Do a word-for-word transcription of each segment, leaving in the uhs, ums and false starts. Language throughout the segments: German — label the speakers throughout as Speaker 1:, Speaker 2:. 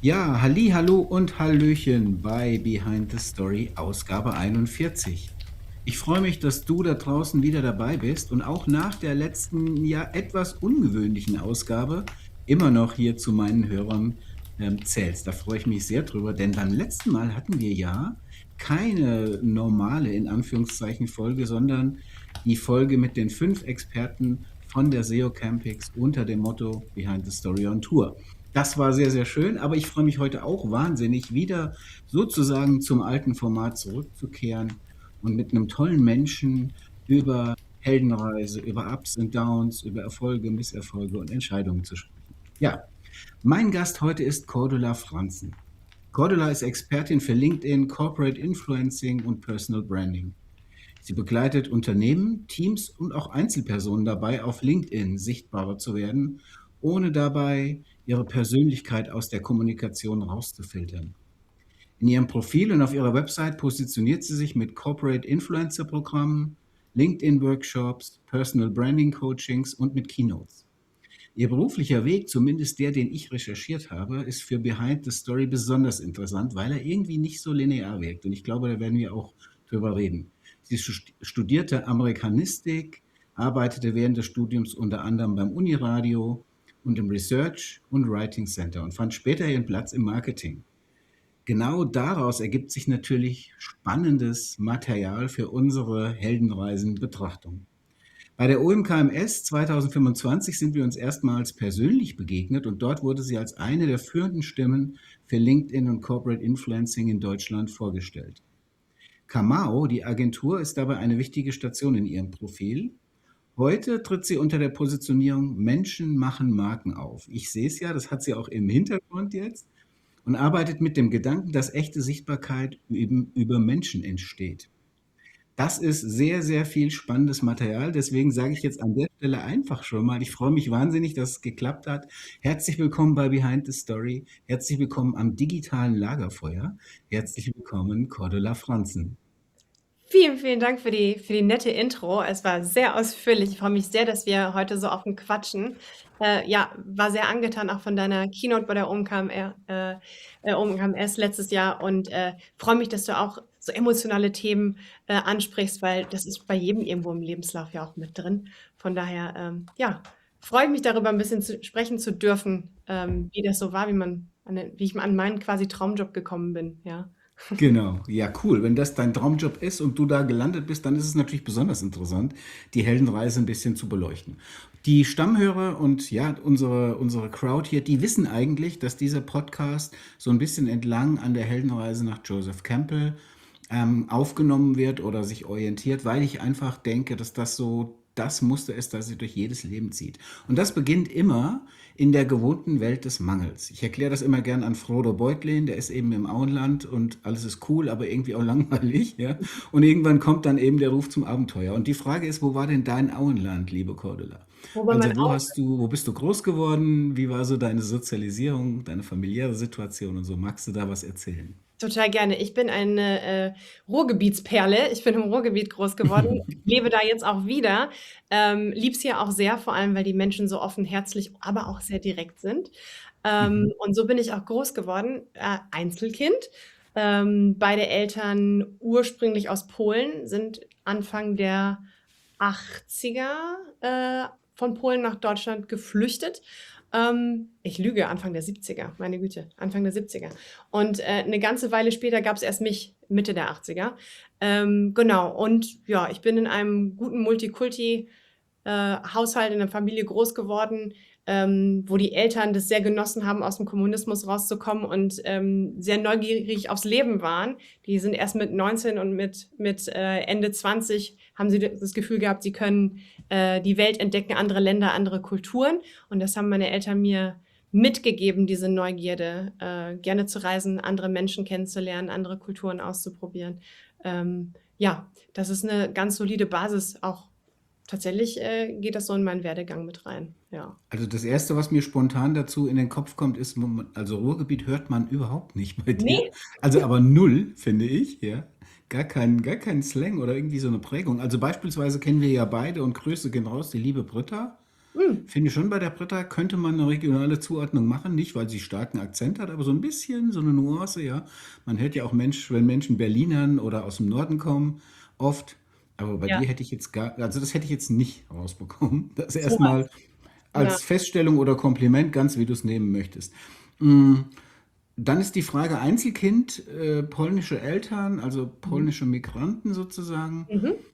Speaker 1: Ja, halli, hallo und hallöchen bei Behind the Story, Ausgabe einundvierzig. Ich freue mich, dass du da draußen wieder dabei bist und auch nach der letzten, ja etwas ungewöhnlichen Ausgabe immer noch hier zu meinen Hörern ähm, zählst. Da freue ich mich sehr drüber, denn beim letzten Mal hatten wir ja keine normale, in Anführungszeichen, Folge, sondern die Folge mit den fünf Experten von der S E O Campix unter dem Motto Behind the Story on Tour. Das war sehr, sehr schön, aber ich freue mich heute auch wahnsinnig, wieder sozusagen zum alten Format zurückzukehren und mit einem tollen Menschen über Heldenreise, über Ups und Downs, über Erfolge, Misserfolge und Entscheidungen zu sprechen. Ja, mein Gast heute ist Cordula Franzen. Cordula ist Expertin für LinkedIn, Corporate Influencing und Personal Branding. Sie begleitet Unternehmen, Teams und auch Einzelpersonen dabei, auf LinkedIn sichtbarer zu werden, ohne dabei ihre Persönlichkeit aus der Kommunikation rauszufiltern. In ihrem Profil und auf ihrer Website positioniert sie sich mit Corporate Influencer Programmen, LinkedIn Workshops, Personal Branding Coachings und mit Keynotes. Ihr beruflicher Weg, zumindest der, den ich recherchiert habe, ist für Behind the Story besonders interessant, weil er irgendwie nicht so linear wirkt. Und ich glaube, da werden wir auch drüber reden. Sie studierte Amerikanistik, arbeitete während des Studiums unter anderem beim Uniradio und im Research und Writing Center und fand später ihren Platz im Marketing. Genau daraus ergibt sich natürlich spannendes Material für unsere Heldenreisen-Betrachtung. Bei der O M K M S zweitausendfünfundzwanzig sind wir uns erstmals persönlich begegnet und dort wurde sie als eine der führenden Stimmen für LinkedIn und Corporate Influencing in Deutschland vorgestellt. Kamau, die Agentur, ist dabei eine wichtige Station in ihrem Profil. Heute tritt sie unter der Positionierung Menschen machen Marken auf. Ich sehe es ja, das hat sie auch im Hintergrund jetzt und arbeitet mit dem Gedanken, dass echte Sichtbarkeit eben über Menschen entsteht. Das ist sehr, sehr viel spannendes Material. Deswegen sage ich jetzt an der Stelle einfach schon mal, ich freue mich wahnsinnig, dass es geklappt hat. Herzlich willkommen bei Behind the Story. Herzlich willkommen am digitalen Lagerfeuer. Herzlich willkommen, Cordula Franzen.
Speaker 2: Vielen, vielen Dank für die, für die nette Intro. Es war sehr ausführlich. Ich freue mich sehr, dass wir heute so offen quatschen. Äh, ja, war sehr angetan auch von deiner Keynote bei der O M K M R, äh, äh, O M K M S letztes Jahr und äh, freue mich, dass du auch so emotionale Themen äh, ansprichst, weil das ist bei jedem irgendwo im Lebenslauf ja auch mit drin. Von daher, ähm, ja, freue ich mich darüber ein bisschen zu sprechen zu dürfen, ähm, wie das so war, wie man, an, den- wie ich an meinen quasi Traumjob gekommen bin, ja.
Speaker 1: Genau, ja cool. Wenn das dein Traumjob ist und du da gelandet bist, dann ist es natürlich besonders interessant, die Heldenreise ein bisschen zu beleuchten. Die Stammhörer und ja, unsere, unsere Crowd hier, die wissen eigentlich, dass dieser Podcast so ein bisschen entlang an der Heldenreise nach Joseph Campbell ähm, aufgenommen wird oder sich orientiert, weil ich einfach denke, dass das so das Muster ist, das sich durch jedes Leben zieht. Und das beginnt immer in der gewohnten Welt des Mangels. Ich erkläre das immer gern an Frodo Beutlin, der ist eben im Auenland und alles ist cool, aber irgendwie auch langweilig. Ja? Und irgendwann kommt dann eben der Ruf zum Abenteuer. Und die Frage ist, wo war denn dein Auenland, liebe Cordula?
Speaker 2: Wobei man
Speaker 1: Also wo hast du, wo bist du groß geworden? Wie war so deine Sozialisierung, deine familiäre Situation und so? Magst du da was erzählen?
Speaker 2: Total gerne. Ich bin eine äh, Ruhrgebietsperle. Ich bin im Ruhrgebiet groß geworden, lebe da jetzt auch wieder. Ähm, lieb's hier auch sehr, vor allem, weil die Menschen so offen, herzlich, aber auch sehr direkt sind. Ähm,
Speaker 1: Mhm.
Speaker 2: und so bin ich auch groß geworden. Äh, Einzelkind. Ähm, beide Eltern ursprünglich aus Polen, sind Anfang der achtziger äh, von Polen nach Deutschland geflüchtet. Ähm, ich lüge, Anfang der siebziger, meine Güte, Anfang der siebziger. Und äh, eine ganze Weile später gab es erst mich, Mitte der achtziger. Ähm, genau, und ja, ich bin in einem guten Multikulti äh, Haushalt, in der Familie groß geworden, ähm, wo die Eltern das sehr genossen haben, aus dem Kommunismus rauszukommen und ähm, sehr neugierig aufs Leben waren. Die sind erst mit neunzehn und mit, mit äh, Ende zwanzig haben sie das Gefühl gehabt, sie können äh, die Welt entdecken, andere Länder, andere Kulturen. Und das haben meine Eltern mir mitgegeben, diese Neugierde, äh, gerne zu reisen, andere Menschen kennenzulernen, andere Kulturen auszuprobieren. Ähm, ja, das ist eine ganz solide Basis, auch tatsächlich äh, geht das so in meinen Werdegang mit rein, ja.
Speaker 1: Also das Erste, was mir spontan dazu in den Kopf kommt, ist, also Ruhrgebiet hört man überhaupt nicht bei dir.
Speaker 2: Nee,
Speaker 1: Also aber null, finde ich, ja. Gar kein, gar kein Slang oder irgendwie so eine Prägung. Also beispielsweise kennen wir ja beide und Grüße gehen raus, die liebe Britta.
Speaker 2: Hm.
Speaker 1: Finde ich schon, bei der Britta könnte man eine regionale Zuordnung machen, nicht weil sie starken Akzent hat, aber so ein bisschen, so eine Nuance, ja. Man hört ja auch Mensch, wenn Menschen Berlinern oder aus dem Norden kommen, oft. Aber bei
Speaker 2: Ja,
Speaker 1: dir hätte ich jetzt gar, also das hätte ich jetzt nicht rausbekommen. Das
Speaker 2: sowas.
Speaker 1: erstmal
Speaker 2: Ja.
Speaker 1: als Feststellung oder Kompliment, ganz wie du es nehmen möchtest. Mm, Dann ist die Frage Einzelkind, äh, polnische Eltern, also
Speaker 2: Mhm.
Speaker 1: polnische Migranten sozusagen.
Speaker 2: Mhm.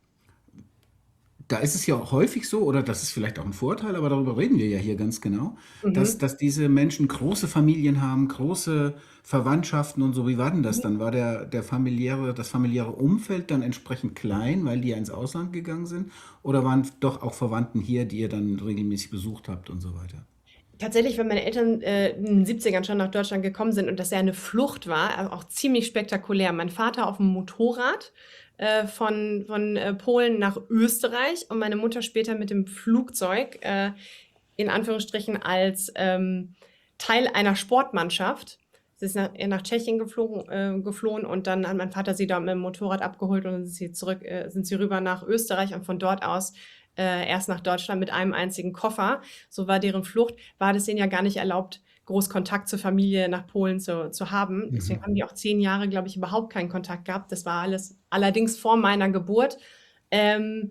Speaker 1: Da ist es ja auch häufig so, oder das ist vielleicht auch ein Vorteil, aber darüber reden wir ja hier ganz genau, dass,
Speaker 2: Mhm.
Speaker 1: dass diese Menschen große Familien haben, große Verwandtschaften und so. Wie war denn das
Speaker 2: Mhm.
Speaker 1: dann? War der, der familiäre, das familiäre Umfeld dann entsprechend klein, weil die ja ins Ausland gegangen sind? Oder waren doch auch Verwandten hier, die ihr dann regelmäßig besucht habt und so weiter?
Speaker 2: Tatsächlich, wenn meine Eltern äh, in den siebzigern schon nach Deutschland gekommen sind und das ja eine Flucht war, also auch ziemlich spektakulär. Mein Vater auf dem Motorrad äh, von, von äh, Polen nach Österreich und meine Mutter später mit dem Flugzeug, äh, in Anführungsstrichen als ähm, Teil einer Sportmannschaft. Sie ist nach, nach Tschechien geflogen, äh, geflohen und dann hat mein Vater sie da mit dem Motorrad abgeholt und dann sind sie zurück, äh, sind sie rüber nach Österreich und von dort aus äh, erst nach Deutschland mit einem einzigen Koffer. So war deren Flucht. War das denen ja gar nicht erlaubt, groß Kontakt zur Familie nach Polen zu, zu haben. Deswegen
Speaker 1: Mhm.
Speaker 2: haben die auch zehn Jahre, glaube ich, überhaupt keinen Kontakt gehabt. Das war alles allerdings vor meiner Geburt. Ähm,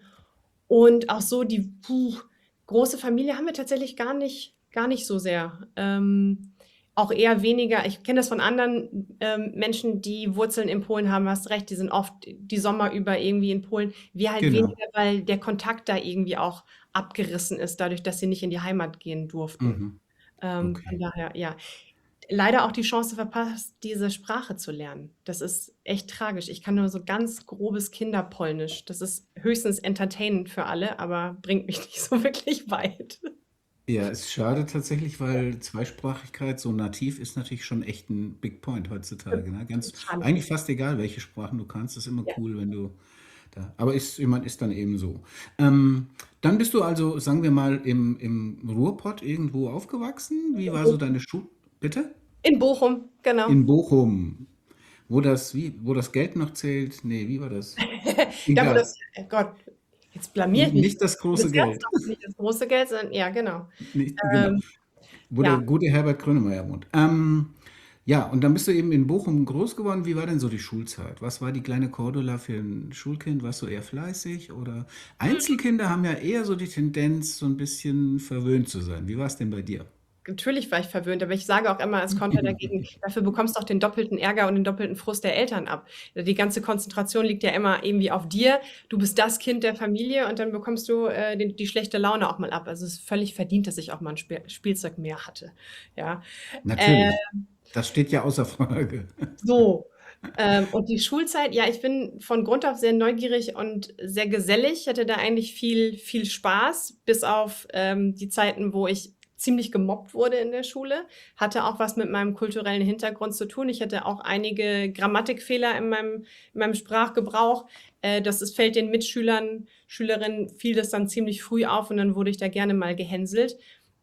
Speaker 2: und auch so die puh, große Familie haben wir tatsächlich gar nicht, gar nicht so sehr. Ähm, auch eher weniger. Ich kenne das von anderen ähm, Menschen, die Wurzeln in Polen haben. Hast recht, die sind oft die Sommer über irgendwie in Polen. Wir halt
Speaker 1: Genau.
Speaker 2: weniger, weil der Kontakt da irgendwie auch abgerissen ist, dadurch, dass sie nicht in die Heimat gehen durften.
Speaker 1: Mhm.
Speaker 2: Ähm, von
Speaker 1: Okay.
Speaker 2: daher, ja. Leider auch die Chance verpasst, diese Sprache zu lernen. Das ist echt tragisch. Ich kann nur so ganz grobes Kinderpolnisch. Das ist höchstens entertainend für alle, aber bringt mich nicht so wirklich weit.
Speaker 1: Ja, ist schade tatsächlich, weil Zweisprachigkeit so nativ ist natürlich schon echt ein Big Point heutzutage. Ne? Ganz,
Speaker 2: Total.
Speaker 1: eigentlich fast egal, welche Sprachen du kannst, ist immer
Speaker 2: Ja.
Speaker 1: cool, wenn du da. Aber ist, ich meine, ist dann eben so. Ähm, Dann bist du also, sagen wir mal, im, im Ruhrpott irgendwo aufgewachsen. Wie
Speaker 2: In
Speaker 1: war so
Speaker 2: Bochum,
Speaker 1: deine Schule? Bitte?
Speaker 2: in Bochum, genau.
Speaker 1: In Bochum, wo das, wie, wo das Geld noch zählt. Nee, wie war das?
Speaker 2: Da, wo das,
Speaker 1: Egal.
Speaker 2: äh, Gott, jetzt blamier ich
Speaker 1: N-
Speaker 2: mich.
Speaker 1: Nicht das
Speaker 2: Das
Speaker 1: große
Speaker 2: Herz
Speaker 1: Geld.
Speaker 2: doch nicht das große Geld, sondern ja, genau.
Speaker 1: Nicht, genau.
Speaker 2: Ähm,
Speaker 1: Wo der
Speaker 2: ja,
Speaker 1: gute Herbert Grönemeyer wohnt. Ähm, ja, und dann bist du eben in Bochum groß geworden. Wie war denn so die Schulzeit? Was war die kleine Cordula für ein Schulkind? Warst du eher fleißig oder? Einzelkinder haben ja eher so die Tendenz, so ein bisschen verwöhnt zu sein. Wie war es denn bei dir?
Speaker 2: natürlich war ich verwöhnt, aber ich sage auch immer als Konter dagegen, dafür bekommst du auch den doppelten Ärger und den doppelten Frust der Eltern ab. Die ganze Konzentration liegt ja immer irgendwie auf dir. Du bist das Kind der Familie und dann bekommst du äh, die, die schlechte Laune auch mal ab. Also es ist völlig verdient, dass ich auch mal ein Spiel, Spielzeug mehr hatte. Ja. Äh,
Speaker 1: Natürlich. Das steht ja außer Frage.
Speaker 2: so. Ähm, und die Schulzeit, ja, ich bin von Grund auf sehr neugierig und sehr gesellig. Ich hatte da eigentlich viel, viel Spaß, bis auf ähm, die Zeiten, wo ich ziemlich gemobbt wurde in der Schule. Hatte auch was mit meinem kulturellen Hintergrund zu tun. Ich hatte auch einige Grammatikfehler in meinem, in meinem Sprachgebrauch. Äh, das ist, fällt den Mitschülern, Schülerinnen, fiel das dann ziemlich früh auf und dann wurde ich da gerne mal gehänselt.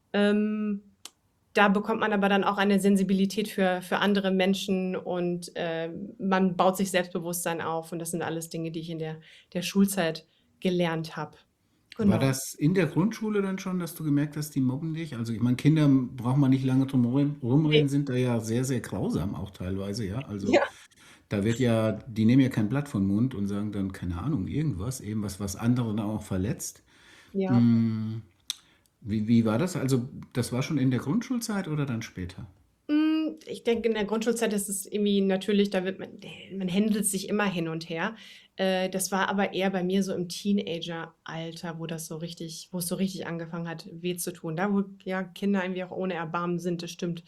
Speaker 2: Ähm, Da bekommt man aber dann auch eine Sensibilität für, für andere Menschen und äh, man baut sich Selbstbewusstsein auf. Und das sind alles Dinge, die ich in der, der Schulzeit gelernt habe.
Speaker 1: War
Speaker 2: Genau.
Speaker 1: das in der Grundschule dann schon, dass du gemerkt hast, die mobben dich? Also ich meine, Kinder braucht man nicht lange drum rum-
Speaker 2: Nee.
Speaker 1: rumreden, sind da ja sehr, sehr grausam auch teilweise, ja. Also
Speaker 2: Ja.
Speaker 1: da wird ja, die nehmen ja kein Blatt vom Mund und sagen dann, keine Ahnung, irgendwas, eben was, was andere dann auch verletzt.
Speaker 2: Ja.
Speaker 1: Mm, Wie, wie war das? Also das war schon in der Grundschulzeit oder dann später?
Speaker 2: Hm, ich denke, in der Grundschulzeit ist es irgendwie natürlich, da wird man, man händelt sich immer hin und her. Äh, das war aber eher bei mir so im Teenager-Alter, wo das so richtig, wo es so richtig angefangen hat, weh zu tun. Da, wo ja Kinder irgendwie auch ohne Erbarmen sind, das stimmt.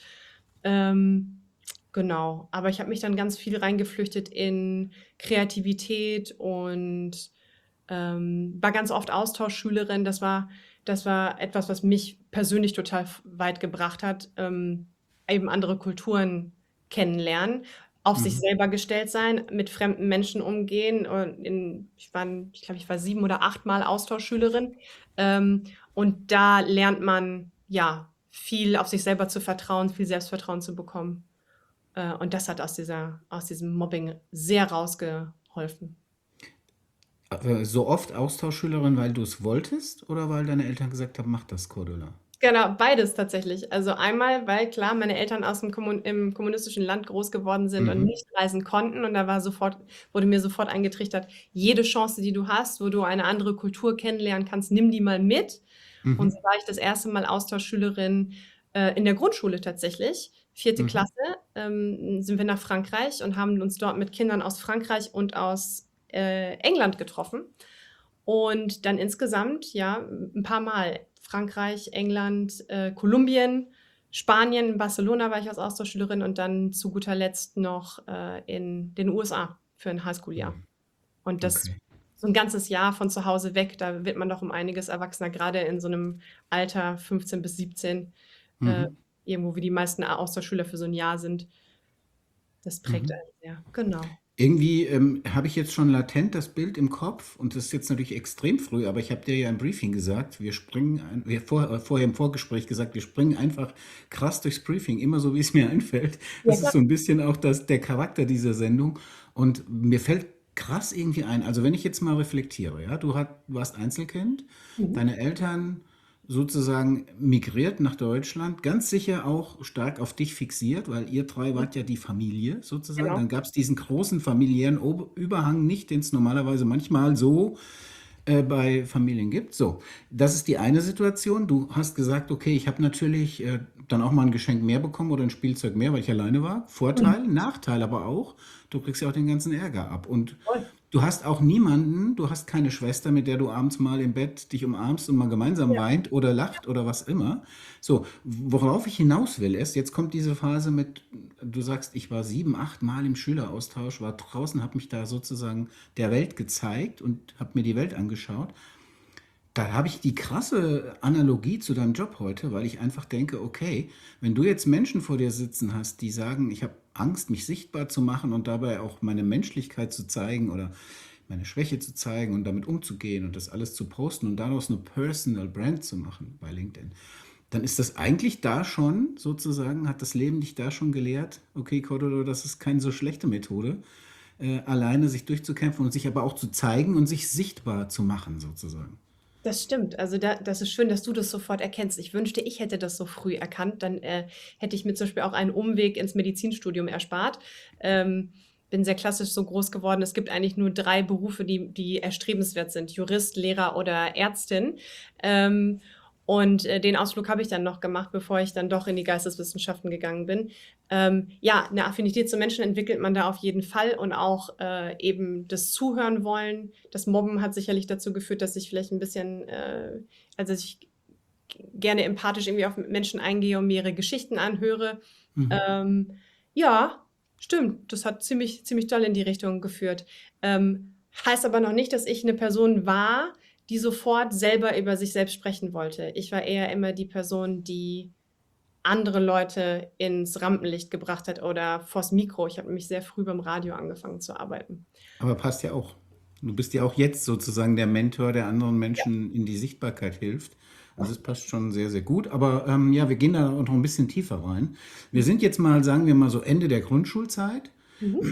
Speaker 2: Ähm, genau. Aber ich habe mich dann ganz viel reingeflüchtet in Kreativität und ähm, war ganz oft Austauschschülerin. Das war, das war etwas, was mich persönlich total f- weit gebracht hat. Ähm, eben andere Kulturen kennenlernen, auf sich
Speaker 1: Mhm.
Speaker 2: selber gestellt sein, mit fremden Menschen umgehen. Und in, ich war, ich glaube, ich war sieben oder achtmal Austauschschülerin. Ähm, und da lernt man ja viel auf sich selber zu vertrauen, viel Selbstvertrauen zu bekommen. Äh, und das hat aus dieser, aus diesem Mobbing sehr rausgeholfen.
Speaker 1: Äh, so oft Austauschschülerin, weil du es wolltest oder weil deine Eltern gesagt haben: „Mach das, Cordula?“
Speaker 2: Genau, beides tatsächlich. Also einmal, weil klar meine Eltern aus'm Kommun im kommunistischen Land groß geworden sind und
Speaker 1: Mhm.
Speaker 2: nicht reisen konnten und da war sofort wurde mir sofort eingetrichtert: „Jede Chance, die du hast, wo du eine andere Kultur kennenlernen kannst, nimm die mal mit.“ Und so
Speaker 1: Mhm.
Speaker 2: war ich das erste Mal Austauschschülerin, äh, in der Grundschule tatsächlich. vierte
Speaker 1: Mhm.
Speaker 2: Klasse, ähm, sind wir nach Frankreich und haben uns dort mit Kindern aus Frankreich und aus, äh, England getroffen. Und dann insgesamt, ja, 'n paar Mal Frankreich, England, äh, Kolumbien, Spanien, in Barcelona war ich als Austauschschülerin und dann zu guter Letzt noch, äh, in den U S A für 'n Highschool-Jahr.
Speaker 1: Mhm.
Speaker 2: Und das
Speaker 1: Okay.
Speaker 2: so 'n ganzes Jahr von zu Hause weg, da wird man doch um einiges erwachsener, grade in so 'nem Alter fünfzehn bis siebzehn, äh,
Speaker 1: Mhm.
Speaker 2: irgendwo wie die meisten A Austauschschüler für so 'n Jahr sind. Das prägt
Speaker 1: Mhm.
Speaker 2: einen sehr, genau.
Speaker 1: Irgendwie, ähm, habe ich jetzt schon latent das Bild im Kopf und das ist jetzt natürlich extrem früh, aber ich habe dir ja im Briefing gesagt, wir springen ein wir vor äh, vorher im Vorgespräch gesagt, wir springen einfach krass durchs Briefing, immer so, wie's mir einfällt.
Speaker 2: Ja,
Speaker 1: Das ist
Speaker 2: klar.
Speaker 1: so 'n bisschen auch das der Charakter dieser Sendung und mir fällt krass irgendwie ein also, wenn ich jetzt mal reflektiere, ja, du hat warst Einzelkind,
Speaker 2: Mhm.
Speaker 1: deine Eltern sozusagen migriert nach Deutschland, ganz sicher auch stark auf dich fixiert, weil ihr drei
Speaker 2: Mhm.
Speaker 1: wart ja die Familie sozusagen.
Speaker 2: Genau.
Speaker 1: Dann gab's diesen großen familiären Obe Überhang nicht, den's normalerweise manchmal so, äh, bei Familien gibt. So, das ist die eine Situation. Du hast gesagt: „Okay, ich habe natürlich, äh, dann auch mal 'n Geschenk mehr bekommen oder 'n Spielzeug mehr, weil ich alleine war.“
Speaker 2: Mhm.
Speaker 1: Vorteil, Nachteil aber auch, du kriegst ja auch den ganzen Ärger ab und
Speaker 2: Voll.
Speaker 1: du hast auch niemanden du hast keine Schwester, mit der du abends mal im Bett dich umarmst und mal gemeinsam
Speaker 2: Ja.
Speaker 1: weint oder
Speaker 2: Ja.
Speaker 1: lacht oder was immer. So, w worauf ich hinaus will, ist, jetzt kommt diese Phase mit du sagst: „Ich war sieben, acht Mal im Schüleraustausch, war draußen, habe mich da sozusagen der Welt gezeigt und habe mir die Welt angeschaut.“ Da habe ich die krasse Analogie zu deinem Job heute, weil ich einfach denke: „Okay, wenn du jetzt Menschen vor dir sitzen hast, die sagen: ‚Ich habe Angst, mich sichtbar zu machen und dabei auch meine Menschlichkeit zu zeigen oder meine Schwäche zu zeigen und damit umzugehen und das alles zu posten und daraus 'ne Personal Brand zu machen bei LinkedIn.‘“ Dann ist das eigentlich da schon sozusagen hat das Leben dich da schon gelehrt: „Okay, Cordula, das ist keine so schlechte Methode, äh, alleine sich durchzukämpfen und sich aber auch zu zeigen und sich sichtbar zu machen“, sozusagen.
Speaker 2: Das stimmt. Also, da das ist schön, dass du das sofort erkennst. Ich wünschte, ich hätte das so früh erkannt, dann, äh, hätte ich mir zum Beispiel auch einen Umweg ins Medizinstudium erspart. Ähm, bin sehr klassisch so groß geworden. Es gibt eigentlich nur drei Berufe, die die erstrebenswert sind: Jurist, Lehrer oder Ärztin. Ähm, und, äh, den Ausflug habe ich dann noch gemacht, bevor ich dann doch in die Geisteswissenschaften gegangen bin. Ähm, ja, 'ne Affinität zu Menschen entwickelt man da auf jeden Fall und auch, äh, eben das Zuhören wollen. Das Mobben hat sicherlich dazu geführt, dass ich vielleicht 'n bisschen, äh also, dass ich g g gerne empathisch irgendwie auf M Menschen eingehe und mir ihre Geschichten anhöre.
Speaker 1: Mhm.
Speaker 2: Ähm, ja, stimmt, das hat ziemlich ziemlich doll in die Richtung geführt. Ähm, heißt aber noch nicht, dass ich 'ne Person war, die sofort selber über sich selbst sprechen wollte. Ich war eher immer die Person, die andere Leute ins Rampenlicht gebracht hat oder vors Mikro. Ich habe nämlich sehr früh beim Radio angefangen zu arbeiten.
Speaker 1: Aber passt ja auch. Du bist ja auch jetzt sozusagen der Mentor, der anderen
Speaker 2: Ja.
Speaker 1: Menschen in die Sichtbarkeit hilft. Also, es passt schon sehr, sehr gut. Aber, ähm, ja, wir gehen da noch 'n bisschen tiefer rein. Wir
Speaker 2: Mhm.
Speaker 1: sind jetzt mal, sagen wir mal so Ende der Grundschulzeit.
Speaker 2: Mhm.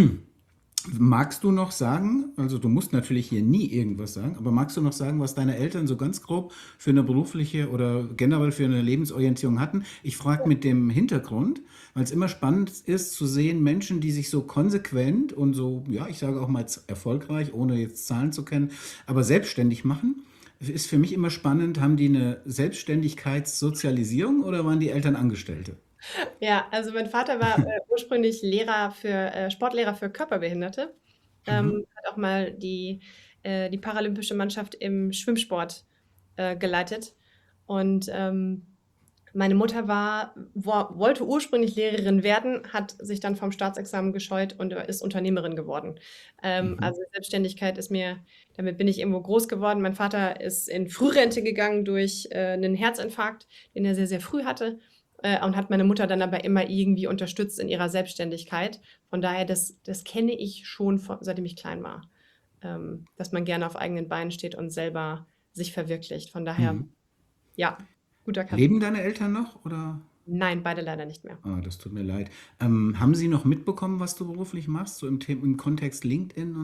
Speaker 1: Magst du noch sagen also, du musst natürlich hier nie irgendwas sagen, aber magst du noch sagen, was deine Eltern so ganz grob für 'ne berufliche oder generell für 'ne Lebensorientierung hatten? Ich frage
Speaker 2: Ja.
Speaker 1: mit dem Hintergrund, weil's immer spannend ist zu sehen, Menschen, die sich so konsequent und so, ja, ich sage auch mal jetzt erfolgreich, ohne jetzt Zahlen zu kennen, aber selbstständig machen. Ist für mich immer spannend, haben die 'ne Selbstständigkeitssozialisierung oder waren die Eltern Angestellte?
Speaker 2: Ja, also, mein Vater war, äh, ursprünglich Lehrer für äh, Sportlehrer für Körperbehinderte.
Speaker 1: Mhm.
Speaker 2: Ähm, hat auch mal die äh, die paralympische Mannschaft im Schwimmsport, äh, geleitet. Und, ähm, meine Mutter war wo wollte ursprünglich Lehrerin werden, hat sich dann vom Staatsexamen gescheut und, äh, ist Unternehmerin geworden. Ähm,
Speaker 1: Mhm.
Speaker 2: also, Selbstständigkeit ist mir damit bin ich irgendwo groß geworden. Mein Vater ist in Frührente gegangen durch, äh, 'nen Herzinfarkt, den er sehr, sehr früh hatte, äh, und hat meine Mutter dann aber immer irgendwie unterstützt in ihrer Selbstständigkeit. Von daher, das das kenne ich schon von seitdem ich klein war, ähm, dass man gerne auf eigenen Beinen steht und selber sich verwirklicht. Von daher,
Speaker 1: Mhm.
Speaker 2: ja, gut erkannt.
Speaker 1: Leben deine Eltern noch oder?
Speaker 2: Nein, beide leider nicht mehr.
Speaker 1: Ah, das tut mir leid. Ähm, haben sie noch mitbekommen, was du beruflich machst, so im The im Kontext LinkedIn und so?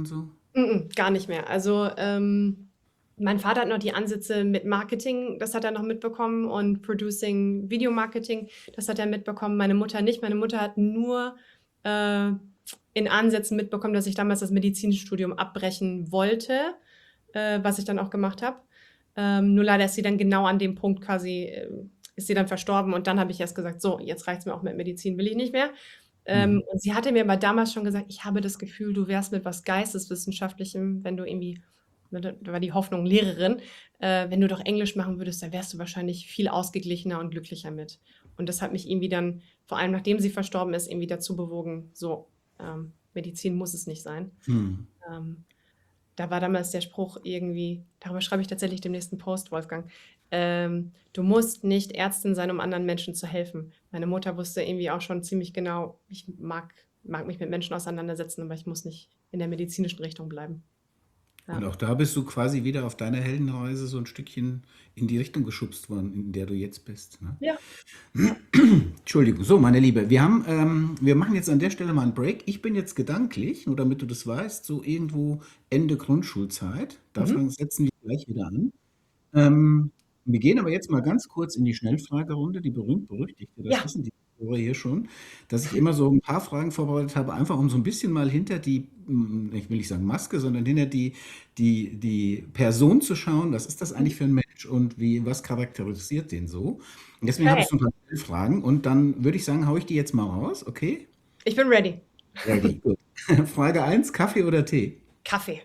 Speaker 2: Mm-mm, gar nicht mehr. Also ähm, mein Vater hat noch die Ansätze mit Marketing, das hat er noch mitbekommen und Producing, Videomarketing, das hat er mitbekommen. Meine Mutter nicht. Meine Mutter hat nur äh, in Ansätzen mitbekommen, dass ich damals das Medizinstudium abbrechen wollte, äh, was ich dann auch gemacht habe. Ähm, nur leider ist sie dann genau an dem Punkt quasi, äh, ist sie dann verstorben und dann habe ich erst gesagt, so, jetzt reicht's mir auch mit Medizin, will ich nicht mehr. Ähm,
Speaker 1: Mhm.
Speaker 2: und sie hatte mir aber damals schon gesagt, ich habe das Gefühl, du wärst mit was Geisteswissenschaftlichem, wenn du irgendwie, ne, da da war die Hoffnung Lehrerin, äh, wenn du doch Englisch machen würdest, dann wärst du wahrscheinlich viel ausgeglichener und glücklicher mit. Und das hat mich irgendwie dann, vor allem nachdem sie verstorben ist, irgendwie dazu bewogen, so, ähm, Medizin muss es nicht sein.
Speaker 1: Mhm.
Speaker 2: Ähm, Da war damals der Spruch irgendwie, darüber schreibe ich tatsächlich den nächsten Post, Wolfgang. Ähm, du musst nicht Ärztin sein, um anderen Menschen zu helfen. Meine Mutter wusste irgendwie auch schon ziemlich genau, ich mag, mag mich mit Menschen auseinandersetzen, aber ich muss nicht in der medizinischen Richtung bleiben.
Speaker 1: Und
Speaker 2: Ja.
Speaker 1: auch da bist du quasi wieder auf deiner Heldenreise so ein Stückchen in die Richtung geschubst worden, in der du jetzt bist. Ne?
Speaker 2: Ja, ja.
Speaker 1: Entschuldigung. So, meine Liebe, wir haben, ähm, wir machen jetzt an der Stelle mal einen Break. Ich bin jetzt gedanklich, nur damit du das weißt, so irgendwo Ende Grundschulzeit. Da
Speaker 2: Mhm.
Speaker 1: fangen, setzen wir gleich wieder an. Ähm, wir gehen aber jetzt mal ganz kurz in die Schnellfragerunde, die berühmt-berüchtigte. Das
Speaker 2: Ja,
Speaker 1: wissen die Hörer hier schon, dass ich immer so ein paar Fragen vorbereitet habe, einfach um so ein bisschen mal hinter die, mm, ich will nicht sagen Maske, sondern hinter die, die, die Person zu schauen. Was ist das eigentlich für ein Mensch und wie, was charakterisiert den so? Und deswegen habe
Speaker 2: okay.
Speaker 1: ich so ein paar Fragen und dann würde ich sagen, haue ich die jetzt mal raus, okay?
Speaker 2: Ich bin ready.
Speaker 1: Ready, gut. Frage eins: Kaffee oder Tee?
Speaker 2: Kaffee.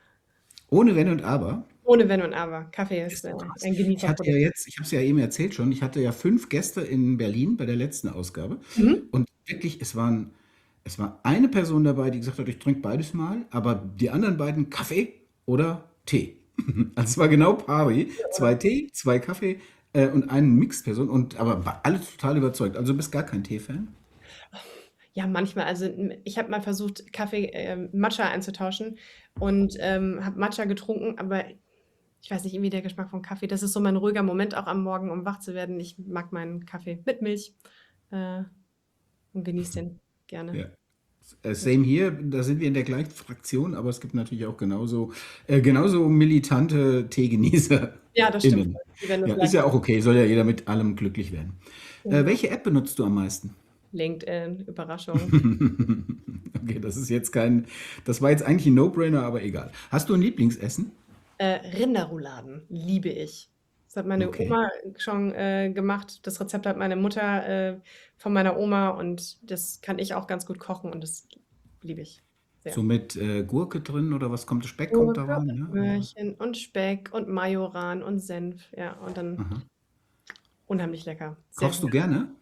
Speaker 1: Ohne Wenn und Aber.
Speaker 2: Ohne Wenn und Aber. Kaffee ist
Speaker 1: Ist
Speaker 2: äh,
Speaker 1: du krass.
Speaker 2: ein
Speaker 1: Ich hatte ja
Speaker 2: Genießerprodukt.
Speaker 1: jetzt, ich habe es ja eben erzählt schon, ich hatte ja fünf Gäste in Berlin bei der letzten Ausgabe.
Speaker 2: Mhm.
Speaker 1: Und wirklich, es waren, es war eine Person dabei, die gesagt hat, ich trinke beides mal, aber die anderen beiden Kaffee oder Tee. Also es war genau pari. Zwei Tee, zwei Kaffee äh, und eine Mixperson. Und aber war alle total überzeugt. Also du bist gar kein Tee-Fan?
Speaker 2: Ja, manchmal. Also m- ich habe mal versucht, Kaffee, ähm, Matcha einzutauschen und ähm, habe Matcha getrunken, aber ich weiß nicht, irgendwie der Geschmack von Kaffee, das ist so mein ruhiger Moment auch am Morgen, um wach zu werden. Ich mag meinen Kaffee mit Milch äh, und genieße den gerne.
Speaker 1: Ja. Äh, Same hier, da sind wir in der gleichen Fraktion, aber es gibt natürlich auch genauso, äh, genauso militante
Speaker 2: Ja, das stimmt.
Speaker 1: TeegenießerInnen.
Speaker 2: Die werden das
Speaker 1: Ja, ist
Speaker 2: gleiche
Speaker 1: ja auch
Speaker 2: machen.
Speaker 1: okay, soll ja jeder mit allem glücklich werden. Äh,
Speaker 2: Genau.
Speaker 1: welche App benutzt du am meisten?
Speaker 2: LinkedIn, Überraschung.
Speaker 1: Okay, das ist jetzt kein, das war jetzt eigentlich ein No-Brainer, aber egal. Hast du ein Lieblingsessen?
Speaker 2: Äh, Rinderrouladen liebe ich. Das hat meine
Speaker 1: Okay.
Speaker 2: Oma schon äh, gemacht. Das Rezept hat meine Mutter äh, von meiner Oma und das kann ich auch ganz gut kochen und das liebe ich
Speaker 1: So
Speaker 2: sehr.
Speaker 1: mit äh, Gurke drin oder was kommt? Speck kommt da
Speaker 2: Gurke
Speaker 1: rein,
Speaker 2: und
Speaker 1: ja? Aber,
Speaker 2: Möhrchen und Speck und Majoran und Senf. Ja, und dann
Speaker 1: aha.
Speaker 2: unheimlich lecker. Sehr
Speaker 1: Kochst
Speaker 2: gut.
Speaker 1: du gerne?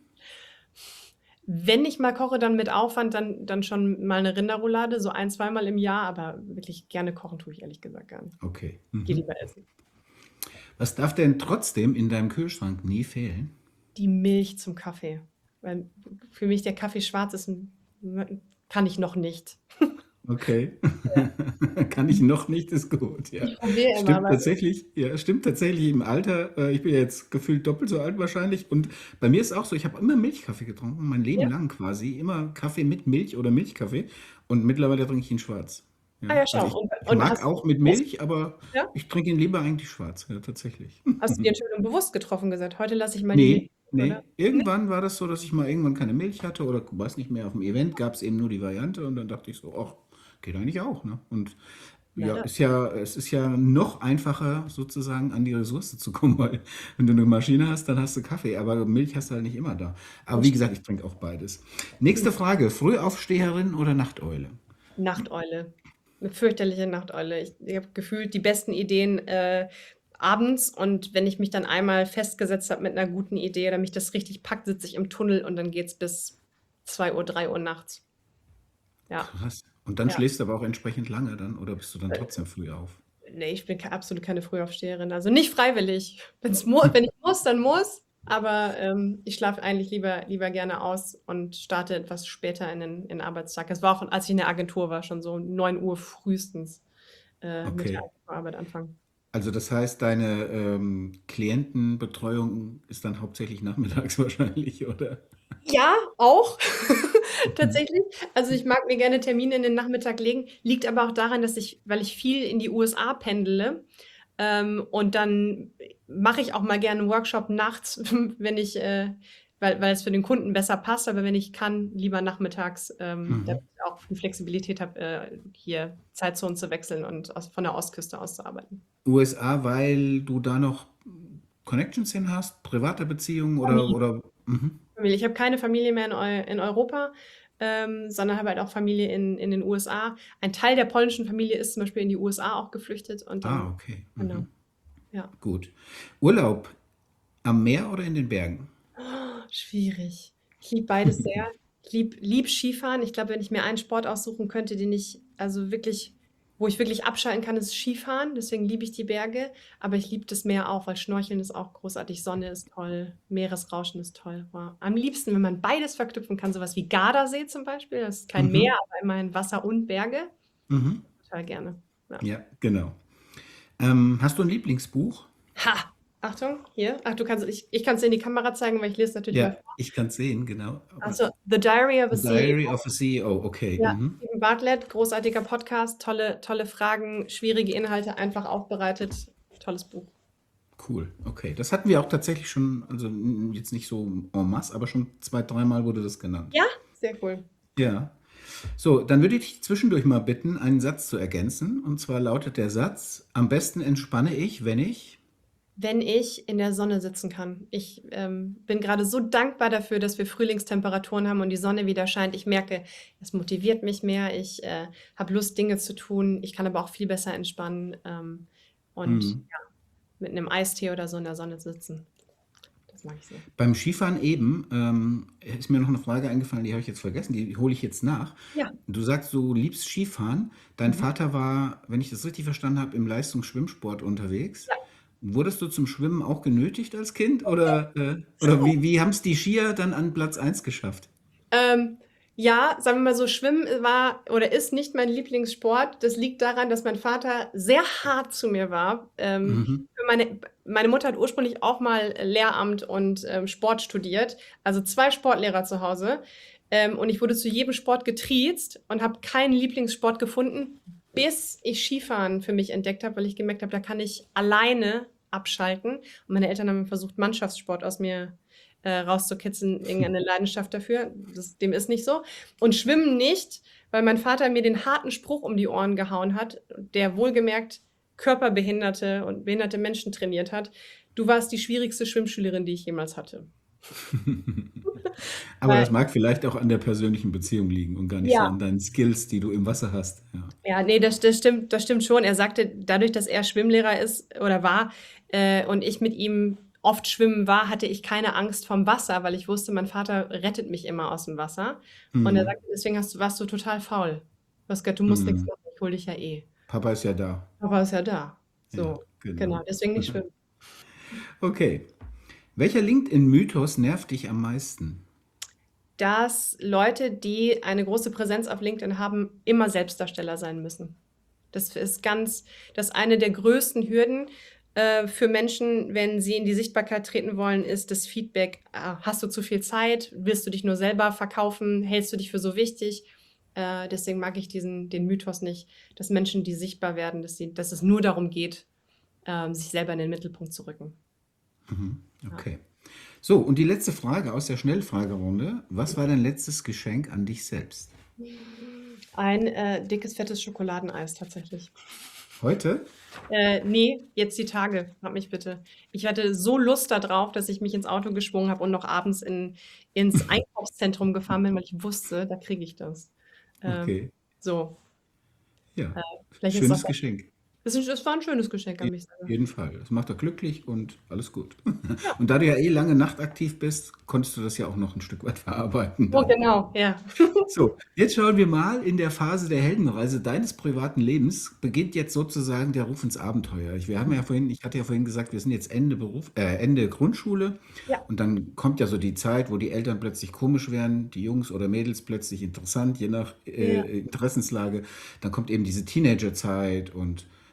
Speaker 2: Wenn ich mal koche, dann mit Aufwand, dann, dann schon mal eine Rinderroulade, so ein, zweimal im Jahr, aber wirklich gerne kochen tue ich ehrlich gesagt gar nicht.
Speaker 1: Okay.
Speaker 2: Ich gehe
Speaker 1: Mhm.
Speaker 2: lieber essen.
Speaker 1: Was darf denn trotzdem in deinem Kühlschrank nie fehlen?
Speaker 2: Die Milch zum Kaffee. Weil für mich der Kaffee schwarz ist, ein, kann ich noch nicht.
Speaker 1: Okay.
Speaker 2: Ja.
Speaker 1: Kann ich noch nicht, ist gut, ja.
Speaker 2: Ich probiere immer,
Speaker 1: Stimmt
Speaker 2: aber
Speaker 1: tatsächlich, ja, stimmt tatsächlich im Alter. Äh, ich bin ja jetzt gefühlt doppelt so alt wahrscheinlich. Und bei mir ist auch so, ich habe immer Milchkaffee getrunken, mein Leben
Speaker 2: ja.
Speaker 1: lang quasi. Immer Kaffee mit Milch oder Milchkaffee. Und mittlerweile trinke ich ihn schwarz.
Speaker 2: Ah
Speaker 1: Ja.
Speaker 2: ja,
Speaker 1: Also
Speaker 2: schau.
Speaker 1: ich,
Speaker 2: Und,
Speaker 1: ich
Speaker 2: und
Speaker 1: mag
Speaker 2: hast,
Speaker 1: auch mit
Speaker 2: bewusst,
Speaker 1: Milch, aber
Speaker 2: ja?
Speaker 1: ich trinke ihn lieber eigentlich schwarz, ja, tatsächlich.
Speaker 2: Hast du die Entscheidung bewusst getroffen, gesagt, heute lasse ich mal die Milch,
Speaker 1: Nee,
Speaker 2: oder?
Speaker 1: nee.
Speaker 2: Nee?
Speaker 1: Irgendwann war das so, dass ich mal irgendwann keine Milch hatte oder weiß nicht mehr, auf dem Event gab es eben nur die Variante und dann dachte ich so, ach, geht eigentlich auch, ne? Und
Speaker 2: Na
Speaker 1: ja,
Speaker 2: dann.
Speaker 1: ist ja, es ist ja noch einfacher sozusagen an die Ressource zu kommen, weil wenn du eine Maschine hast, dann hast du Kaffee, aber Milch hast du halt nicht immer da. Aber
Speaker 2: Das
Speaker 1: wie
Speaker 2: stimmt.
Speaker 1: gesagt, ich trinke auch beides. Nächste Frage, Frühaufsteherin oder Nachteule?
Speaker 2: Nachteule. Eine fürchterliche Nachteule. Ich, ich habe gefühlt die besten Ideen äh, abends und wenn ich mich dann einmal festgesetzt habe mit einer guten Idee oder mich das richtig packt, sitze ich im Tunnel und dann geht es bis zwei Uhr, drei Uhr nachts. Ja,
Speaker 1: Krass. Und dann
Speaker 2: ja.
Speaker 1: schläfst du aber auch entsprechend lange dann oder bist du dann trotzdem früh auf?
Speaker 2: Nee, ich bin ke absolut keine Frühaufsteherin. Also nicht freiwillig. Wenn's mu wenn ich muss, dann muss. Aber ähm, ich schlafe eigentlich lieber, lieber gerne aus und starte etwas später in den, in den Arbeitstag. Das war auch, als ich in der Agentur war, schon so neun Uhr frühestens äh, mit der
Speaker 1: Okay.
Speaker 2: Arbeit anfangen.
Speaker 1: Also das heißt, deine ähm, Klientenbetreuung ist dann hauptsächlich nachmittags wahrscheinlich, oder?
Speaker 2: Ja, auch
Speaker 1: Mhm.
Speaker 2: tatsächlich. Also, ich mag mir gerne Termine in den Nachmittag legen, liegt aber auch daran, dass ich weil ich viel in die U S A pendele, ähm, und dann mache ich auch mal gerne 'n Workshop nachts, wenn ich, äh weil weil es für den Kunden besser passt, aber wenn ich kann, lieber nachmittags, ähm, damit
Speaker 1: Mhm.
Speaker 2: ich auch die Flexibilität habe, äh, hier Zeitzonen zu wechseln und aus von der Ostküste aus zu arbeiten.
Speaker 1: U S A, weil du da noch Connections hin hast, private Beziehungen oder
Speaker 2: Familie.
Speaker 1: oder mhm.
Speaker 2: Familie. Ich habe keine Familie mehr in Eu in Europa, ähm, sondern habe halt auch Familie in in den U S A. Ein Teil der polnischen Familie ist zum Beispiel in die U S A auch geflüchtet und
Speaker 1: Ah,
Speaker 2: dann
Speaker 1: okay.
Speaker 2: genau,
Speaker 1: Mhm.
Speaker 2: ja.
Speaker 1: Gut. Urlaub am Meer oder in den Bergen?
Speaker 2: Oh, schwierig. Ich liebe beides sehr. Ich liebe liebe Skifahren. Ich glaube, wenn ich mir einen Sport aussuchen könnte, den ich also wirklich wo ich wirklich abschalten kann, ist Skifahren. Deswegen liebe ich die Berge, aber ich liebe das Meer auch, weil Schnorcheln ist auch großartig, Sonne ist toll, Meeresrauschen ist toll. Wow. Am liebsten, wenn man beides verknüpfen kann, so was wie Gardasee zum Beispiel, das ist kein Meer,
Speaker 1: Mhm.
Speaker 2: aber immerhin Wasser und Berge.
Speaker 1: Mhm.
Speaker 2: Total gerne, ja.
Speaker 1: Ja, genau. Ähm, hast du ein Lieblingsbuch?
Speaker 2: Ha! Achtung, hier. Ach, du kannst ich ich kann's dir in die Kamera zeigen, weil ich lese natürlich mal
Speaker 1: Ja,
Speaker 2: vor.
Speaker 1: ich kann's sehen, genau.
Speaker 2: Ach
Speaker 1: Aber
Speaker 2: so, „The Diary of a
Speaker 1: The
Speaker 2: C E
Speaker 1: Diary
Speaker 2: O“.
Speaker 1: of a C E O, okay.
Speaker 2: Ja,
Speaker 1: Mhm.
Speaker 2: Steven Bartlett, großartiger Podcast, tolle tolle Fragen, schwierige Inhalte einfach aufbereitet. Tolles Buch.
Speaker 1: Cool, okay. Das hatten wir auch tatsächlich schon, also n jetzt nicht so en masse, aber schon zwei, dreimal wurde das genannt.
Speaker 2: Ja, sehr cool.
Speaker 1: Ja. So, dann würde ich dich zwischendurch mal bitten, einen Satz zu ergänzen. Und zwar lautet der Satz: „Am besten entspanne ich, wenn ich“
Speaker 2: Wenn ich in der Sonne sitzen kann. Ich, ähm, bin grade so dankbar dafür, dass wir Frühlingstemperaturen haben und die Sonne wieder scheint. Ich merke, es motiviert mich mehr. Ich, äh, habe Lust, Dinge zu tun. Ich kann aber auch viel besser entspannen, ähm, und
Speaker 1: Mhm.
Speaker 2: ja, mit 'nem Eistee oder so in der Sonne sitzen. Das mag ich sehr.
Speaker 1: Beim Skifahren eben, ähm, ist mir noch 'ne Frage eingefallen, die habe ich jetzt vergessen, die hole ich jetzt nach.
Speaker 2: Ja.
Speaker 1: Du sagst, du liebst Skifahren. Dein
Speaker 2: Mhm.
Speaker 1: Vater war, wenn ich das richtig verstanden habe, im Leistungsschwimmsport unterwegs.
Speaker 2: Ja.
Speaker 1: Wurdest du zum Schwimmen auch genötigt als Kind
Speaker 2: Okay.
Speaker 1: oder, äh oder wie wie haben's die Skier dann an Platz eins geschafft?
Speaker 2: Ähm, ja, sagen wir mal so, Schwimmen, äh, war oder ist nicht mein Lieblingssport. Das liegt daran, dass mein Vater sehr hart zu mir war. Ähm,
Speaker 1: Mhm.
Speaker 2: für meine b meine Mutter hat ursprünglich auch mal Lehramt und, ähm, Sport studiert, also zwei Sportlehrer zu Hause. Ähm, und ich wurde zu jedem Sport getriezt und habe keinen Lieblingssport gefunden, bis ich Skifahren für mich entdeckt habe, weil ich gemerkt habe, da kann ich alleine abschalten. Und meine Eltern haben versucht, Mannschaftssport aus mir, äh, rauszukitzeln, irgendeine Leidenschaft dafür. Das dem ist nicht so. Und Schwimmen nicht, weil mein Vater mir den harten Spruch um die Ohren gehauen hat, der wohlgemerkt Körperbehinderte und behinderte Menschen trainiert hat: „Du warst die schwierigste Schwimmschülerin, die ich jemals hatte.“
Speaker 1: Aber
Speaker 2: Weil
Speaker 1: das mag vielleicht auch an der persönlichen Beziehung liegen und gar nicht so
Speaker 2: Ja.
Speaker 1: an deinen Skills, die du im Wasser hast, ja.
Speaker 2: Ja, ne, das das stimmt das stimmt schon. Er sagte, dadurch, dass er Schwimmlehrer ist oder war, äh, und ich mit ihm oft schwimmen war, hatte ich keine Angst vorm Wasser, weil ich wusste, mein Vater rettet mich immer aus'm Wasser. Und er
Speaker 1: Mhm.
Speaker 2: sagte: „Deswegen hast du warst du total faul. Du hast gesagt, du musst nix
Speaker 1: Mhm.
Speaker 2: machen, ich hole dich ja eh.“
Speaker 1: Papa ist ja da.
Speaker 2: Papa ist ja da.
Speaker 1: Ja,
Speaker 2: So, genau,
Speaker 1: genau.
Speaker 2: deswegen nicht schwimmen.
Speaker 1: Okay. Welcher LinkedIn-Mythos nervt dich am meisten?
Speaker 2: Dass Leute, die eine große Präsenz auf LinkedIn haben, immer Selbstdarsteller sein müssen. Das ist ganz das ist eine der größten Hürden, äh, für Menschen, wenn sie in die Sichtbarkeit treten wollen, ist das Feedback: „Ah, hast du zu viel Zeit? Willst du dich nur selber verkaufen? Hältst du dich für so wichtig?“ Äh, deswegen mag ich diesen den Mythos nicht, dass Menschen, die sichtbar werden, dass sie dass es nur darum geht, ähm, sich selber in den Mittelpunkt zu rücken.
Speaker 1: Mhm,
Speaker 2: Ja.
Speaker 1: okay. So, und die letzte Frage aus der Schnellfragerunde: Was war dein letztes Geschenk an dich selbst?
Speaker 2: Ein, äh, dickes, fettes Schokoladeneis tatsächlich.
Speaker 1: Heute?
Speaker 2: Äh, ne, jetzt die Tage, frag mich bitte. Ich hatte so Lust da drauf, dass ich mich ins Auto geschwungen habe und noch abends in ins Einkaufszentrum gefahren bin, weil ich wusste, da kriege ich das. Ähm,
Speaker 1: Okay.
Speaker 2: so.
Speaker 1: Ja,
Speaker 2: Äh, vielleicht ist es auch
Speaker 1: schönes Geschenk.
Speaker 2: es ist 'n es war 'n schönes Geschenk an
Speaker 1: J
Speaker 2: mich selber.
Speaker 1: jeden Fall. Das macht doch glücklich und alles gut.
Speaker 2: Ja.
Speaker 1: Und da du ja eh lange nachtaktiv bist, konntest du das ja auch noch 'n Stück weit verarbeiten
Speaker 2: Oh,
Speaker 1: dann.
Speaker 2: genau, ja.
Speaker 1: So, jetzt schauen wir mal, in der Phase der Heldenreise deines privaten Lebens beginnt jetzt sozusagen der Ruf ins Abenteuer. Ich wir haben ja vorhin ich hatte ja vorhin gesagt, wir sind jetzt Ende Beruf äh, Ende Grundschule
Speaker 2: Ja.
Speaker 1: und dann kommt ja so die Zeit, wo die Eltern plötzlich komisch werden, die Jungs oder Mädels plötzlich interessant, je nach,
Speaker 2: Ja.
Speaker 1: äh, Interessenslage. Dann kommt eben diese Teenagerzeit und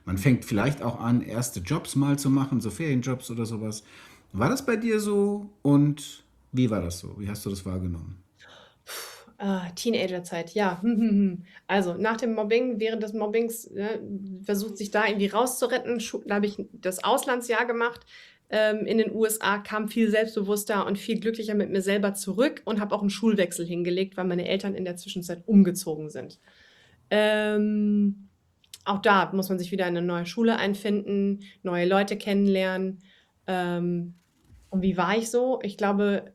Speaker 1: Man fängt vielleicht auch an, erste Jobs mal zu machen, so Ferienjobs oder sowas. War das bei dir so und wie war das so? Wie hast du das wahrgenommen?
Speaker 2: Ah, Teenagerzeit, ja. Hm, hm, hm. Also, nach dem Mobbing, während des Mobbings, ne, versucht sich da irgendwie rauszuretten. Schu Da habe ich das Auslandsjahr gemacht, ähm, in den U S A, kam viel selbstbewusster und viel glücklicher mit mir selber zurück und habe auch 'n Schulwechsel hingelegt, weil meine Eltern in der Zwischenzeit umgezogen sind. Ähm, auch da muss man sich wieder in 'ne neue Schule einfinden, neue Leute kennenlernen. Ähm, und wie war ich so? Ich glaube,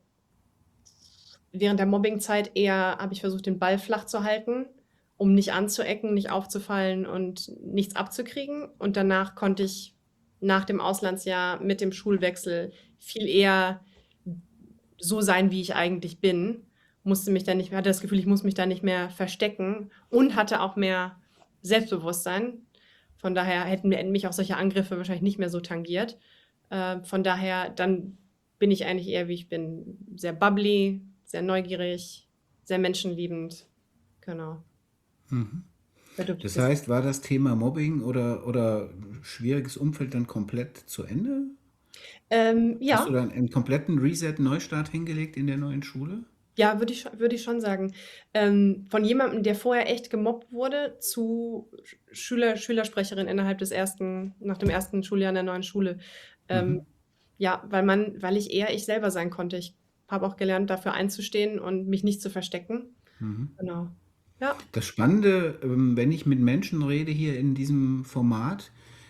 Speaker 2: während der Mobbingzeit eher habe ich versucht, den Ball flach zu halten, um nicht anzuecken, nicht aufzufallen und nichts abzukriegen. Und danach konnte ich nach dem Auslandsjahr mit dem Schulwechsel viel eher so sein, wie ich eigentlich bin. Musste mich dann nicht mehr hatte das Gefühl, ich muss mich da nicht mehr verstecken und hatte auch mehr Selbstbewusstsein. Von daher hätten mir mich auch solche Angriffe wahrscheinlich nicht mehr so tangiert. Äh, von daher dann bin ich eigentlich eher, wie ich bin, sehr bubbly, sehr neugierig, sehr menschenliebend. Genau.
Speaker 1: Mhm.
Speaker 2: Weil du
Speaker 1: Das
Speaker 2: bist
Speaker 1: heißt, war das Thema Mobbing oder, oder schwieriges Umfeld dann komplett zu Ende?
Speaker 2: ähm,
Speaker 1: Hast du
Speaker 2: ja,
Speaker 1: dann einen kompletten Reset, Neustart hingelegt in der neuen Schule?
Speaker 2: ja, würde ich scho würde ich schon sagen. Ähm, von jemandem, der vorher echt gemobbt wurde, zu Sch Schüler Schülersprecherin innerhalb des ersten nach dem ersten Schuljahr in der neuen Schule. Ähm,
Speaker 1: Mhm.
Speaker 2: ja, weil man weil ich eher ich selber sein konnte. Ich habe auch gelernt, dafür einzustehen und mich nicht zu verstecken.
Speaker 1: Mhm.
Speaker 2: Genau. Ja.
Speaker 1: Das Spannende, ähm, wenn ich mit Menschen rede hier in diesem Format,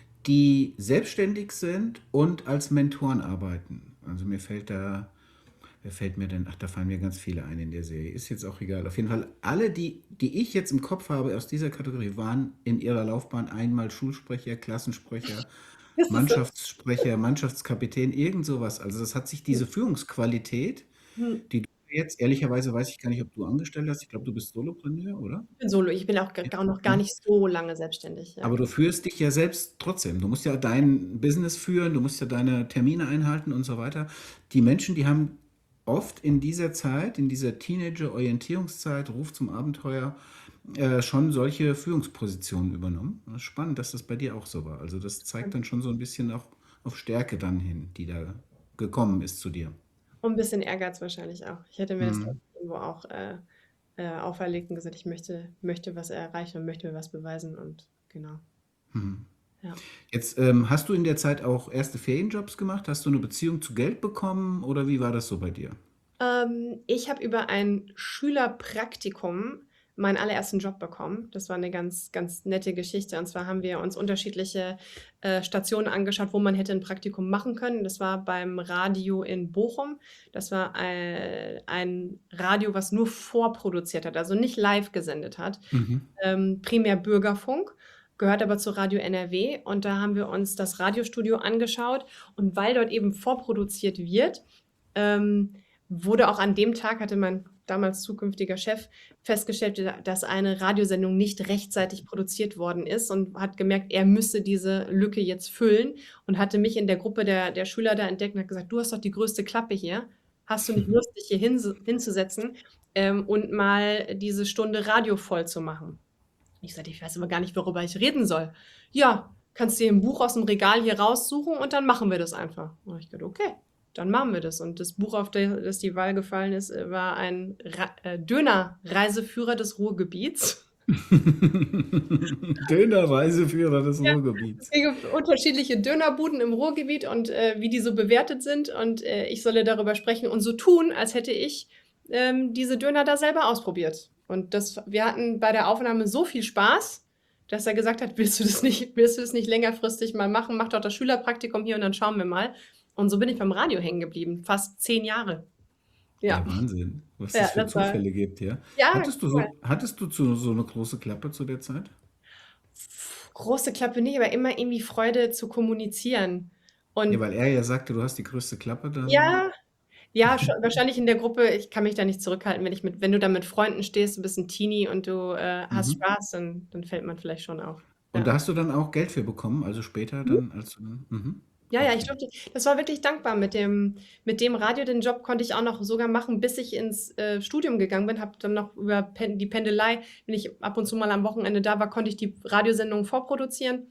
Speaker 1: die selbstständig sind und als Mentoren arbeiten. Also mir fällt da, wer fällt mir denn? Ach, da fallen mir ganz viele ein in der Serie. Ist jetzt auch egal. Auf jeden Fall, alle, die, die ich jetzt im Kopf habe aus dieser Kategorie, waren in ihrer Laufbahn einmal Schulsprecher, Klassensprecher,
Speaker 2: Das ist so.
Speaker 1: Mannschaftssprecher, Mannschaftskapitän, irgend sowas. Also das hat sich diese Führungsqualität,
Speaker 2: Mhm.
Speaker 1: die du jetzt, ehrlicherweise weiß ich gar nicht, ob du angestellt hast. Ich glaube, du bist Solopreneur, oder?
Speaker 2: Ich bin solo. Ich bin auch g
Speaker 1: Ja.
Speaker 2: gar noch gar
Speaker 1: Ne?
Speaker 2: nicht so lange selbstständig. Ja,
Speaker 1: Aber du
Speaker 2: genau.
Speaker 1: führst dich ja selbst trotzdem. Du musst ja dein Business führen, du musst ja deine Termine einhalten und so weiter. Die Menschen, die haben oft in dieser Zeit, in dieser Teenager-Orientierungszeit, Ruf zum Abenteuer, äh, schon solche Führungspositionen übernommen. Das ist spannend, dass das bei dir auch so war. Also das zeigt dann schon so ein bisschen auch auf Stärke dann hin, die da gekommen ist zu dir.
Speaker 2: Und 'n bisschen Ehrgeiz wahrscheinlich auch. Ich hätte mir das
Speaker 1: Mhm.
Speaker 2: irgendwo auch, äh, äh, auferlegt und gesagt, ich möchte möchte was erreichen und möchte mir was beweisen und genau.
Speaker 1: Mhm.
Speaker 2: Ja.
Speaker 1: Jetzt ähm, hast du in der Zeit auch erste Ferienjobs gemacht? Hast du eine Beziehung zu Geld bekommen oder wie war das so bei dir?
Speaker 2: Ähm, ich habe über ein Schülerpraktikum meinen allerersten Job bekommen. Das war 'ne ganz, ganz nette Geschichte. Und zwar haben wir uns unterschiedliche, äh, Stationen angeschaut, wo man hätte 'n Praktikum machen können. Das war beim Radio in Bochum. Das war, äh, ein Radio, was nur vorproduziert hat, also nicht live gesendet hat.
Speaker 1: Mhm.
Speaker 2: Ähm, primär Bürgerfunk, gehört aber zu Radio N R W. Und da haben wir uns das Radiostudio angeschaut. Und weil dort eben vorproduziert wird, ähm, wurde auch an dem Tag hatte mein damals zukünftiger Chef festgestellt, da dass eine Radiosendung nicht rechtzeitig produziert worden ist und hat gemerkt, er müsse diese Lücke jetzt füllen und hatte mich in der Gruppe der der Schüler da entdeckt und hat gesagt: „Du hast doch die größte Klappe hier. Hast du nicht Lust, dich hier hinse hinzusetzen, ähm, und mal diese Stunde Radio voll zu machen?“ Ich sagte: „Ich weiß aber gar nicht, worüber ich reden soll.“ „Ja, kannst dir 'n Buch aus'm Regal hier raussuchen und dann machen wir das einfach.“ Und habe ich gedacht: „Okay, dann machen wir das.“ Und das Buch, auf der das die Wahl gefallen ist, äh, war ein Ra äh, Döner-Reiseführer des Ruhrgebiets.
Speaker 1: Döner-Reiseführer des
Speaker 2: Ja,
Speaker 1: Ruhrgebiets.
Speaker 2: es ging um unterschiedliche Dönerbuden im Ruhrgebiet und, äh, wie die so bewertet sind und, äh, ich solle darüber sprechen und so tun, als hätte ich, ähm, diese Döner da selber ausprobiert. Und das wir hatten bei der Aufnahme so viel Spaß, dass er gesagt hat: „Willst du das nicht willst du das nicht längerfristig mal machen? Mach doch das Schülerpraktikum hier und dann schauen wir mal.“ Und so bin ich beim Radio hängen geblieben, fast zehn Jahre. Ja,
Speaker 1: Ja, Wahnsinn, was
Speaker 2: ja,
Speaker 1: das für
Speaker 2: das war
Speaker 1: Zufälle gibt, ja.
Speaker 2: ja,
Speaker 1: Hattest du
Speaker 2: cool.
Speaker 1: so hattest du zu so 'ne große Klappe zu der Zeit?
Speaker 2: Große Klappe nicht, aber immer irgendwie Freude zu kommunizieren.
Speaker 1: Ja,
Speaker 2: Und
Speaker 1: weil er ja sagte, du hast die größte Klappe, dann
Speaker 2: ja, ja, scho wahrscheinlich in der Gruppe ich kann mich da nicht zurückhalten, wenn ich mit wenn du da mit Freunden stehst, du bist 'n Teenie und du, äh, hast
Speaker 1: mhm.
Speaker 2: Spaß, dann dann fällt man vielleicht schon auf.
Speaker 1: Und da
Speaker 2: Ja.
Speaker 1: hast du dann auch Geld für bekommen, also später
Speaker 2: Mhm.
Speaker 1: dann, als du dann mhm,
Speaker 2: Ja, ja, ich
Speaker 1: okay.
Speaker 2: durfte das war wirklich dankbar mit dem mit dem Radio. Den Job konnte ich auch noch sogar machen, bis ich ins, äh, Studium gegangen bin, habe dann noch über Pen die Pendelei wenn ich ab und zu mal am Wochenende da war, konnte ich die Radiosendung vorproduzieren.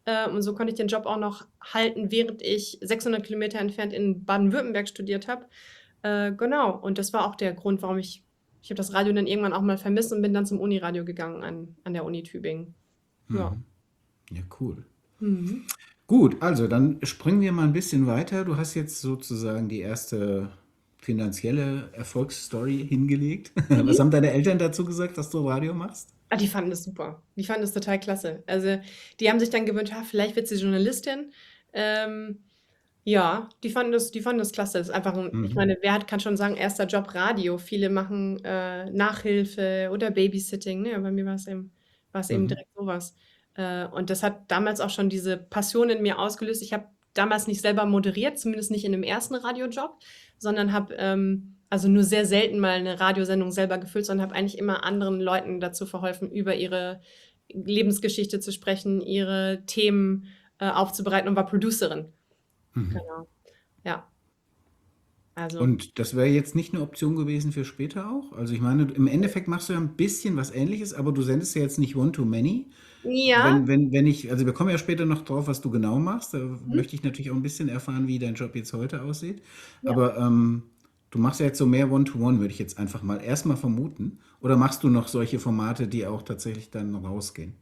Speaker 2: Äh, und so konnte ich den Job auch noch halten, während ich sechshundert Kilometer entfernt in Baden-Württemberg studiert habe. Äh, genau, und das war auch der Grund, warum ich ich habe das Radio dann irgendwann auch mal vermisst und bin dann zum Uniradio gegangen an an der Uni Tübingen. Ja.
Speaker 1: Mhm. Ja, cool.
Speaker 2: Mhm.
Speaker 1: Gut, also dann springen wir mal ein bisschen weiter. Du hast jetzt sozusagen die erste finanzielle Erfolgsstory hingelegt. Was
Speaker 2: Mhm.
Speaker 1: haben deine Eltern dazu gesagt, dass du Radio machst?
Speaker 2: Ah, die fanden das super. Die fanden das total klasse. Also, die haben sich dann gewünscht: „Ah, vielleicht wird sie Journalistin.“ Ähm, ja, die fanden das die fanden das klasse. Das ist einfach 'n ich
Speaker 1: Mhm.
Speaker 2: meine, wer hat kann schon sagen, erster Job Radio. Viele machen, äh, Nachhilfe oder Babysitting, ne? Bei mir war's eben war's eben
Speaker 1: Mhm.
Speaker 2: direkt so was. Äh, und das hat damals auch schon diese Passion in mir ausgelöst. Ich habe damals nicht selber moderiert, zumindest nicht in dem ersten Radiojob, sondern habe, ähm also nur sehr selten mal 'ne Radiosendung selber gefüllt, sondern habe eigentlich immer anderen Leuten dazu verholfen, über ihre Lebensgeschichte zu sprechen, ihre Themen, äh, aufzubereiten und war Producerin.
Speaker 1: Mhm.
Speaker 2: Genau, ja. Also
Speaker 1: Und das wäre jetzt nicht 'ne Option gewesen für später auch? Also, ich meine, im Endeffekt machst du ja 'n bisschen was Ähnliches, aber du sendest ja jetzt nicht One to Many.
Speaker 2: Ja.
Speaker 1: Wenn wenn wenn ich also, wir kommen ja später noch drauf, was du genau machst. Da
Speaker 2: Mhm.
Speaker 1: möchte ich natürlich auch 'n bisschen erfahren, wie dein Job jetzt heute aussieht.
Speaker 2: Ja.
Speaker 1: Aber, ähm, du machst ja jetzt so mehr One to One, würde ich jetzt einfach mal erst mal vermuten. Oder machst du noch solche Formate, die auch tatsächlich dann rausgehen?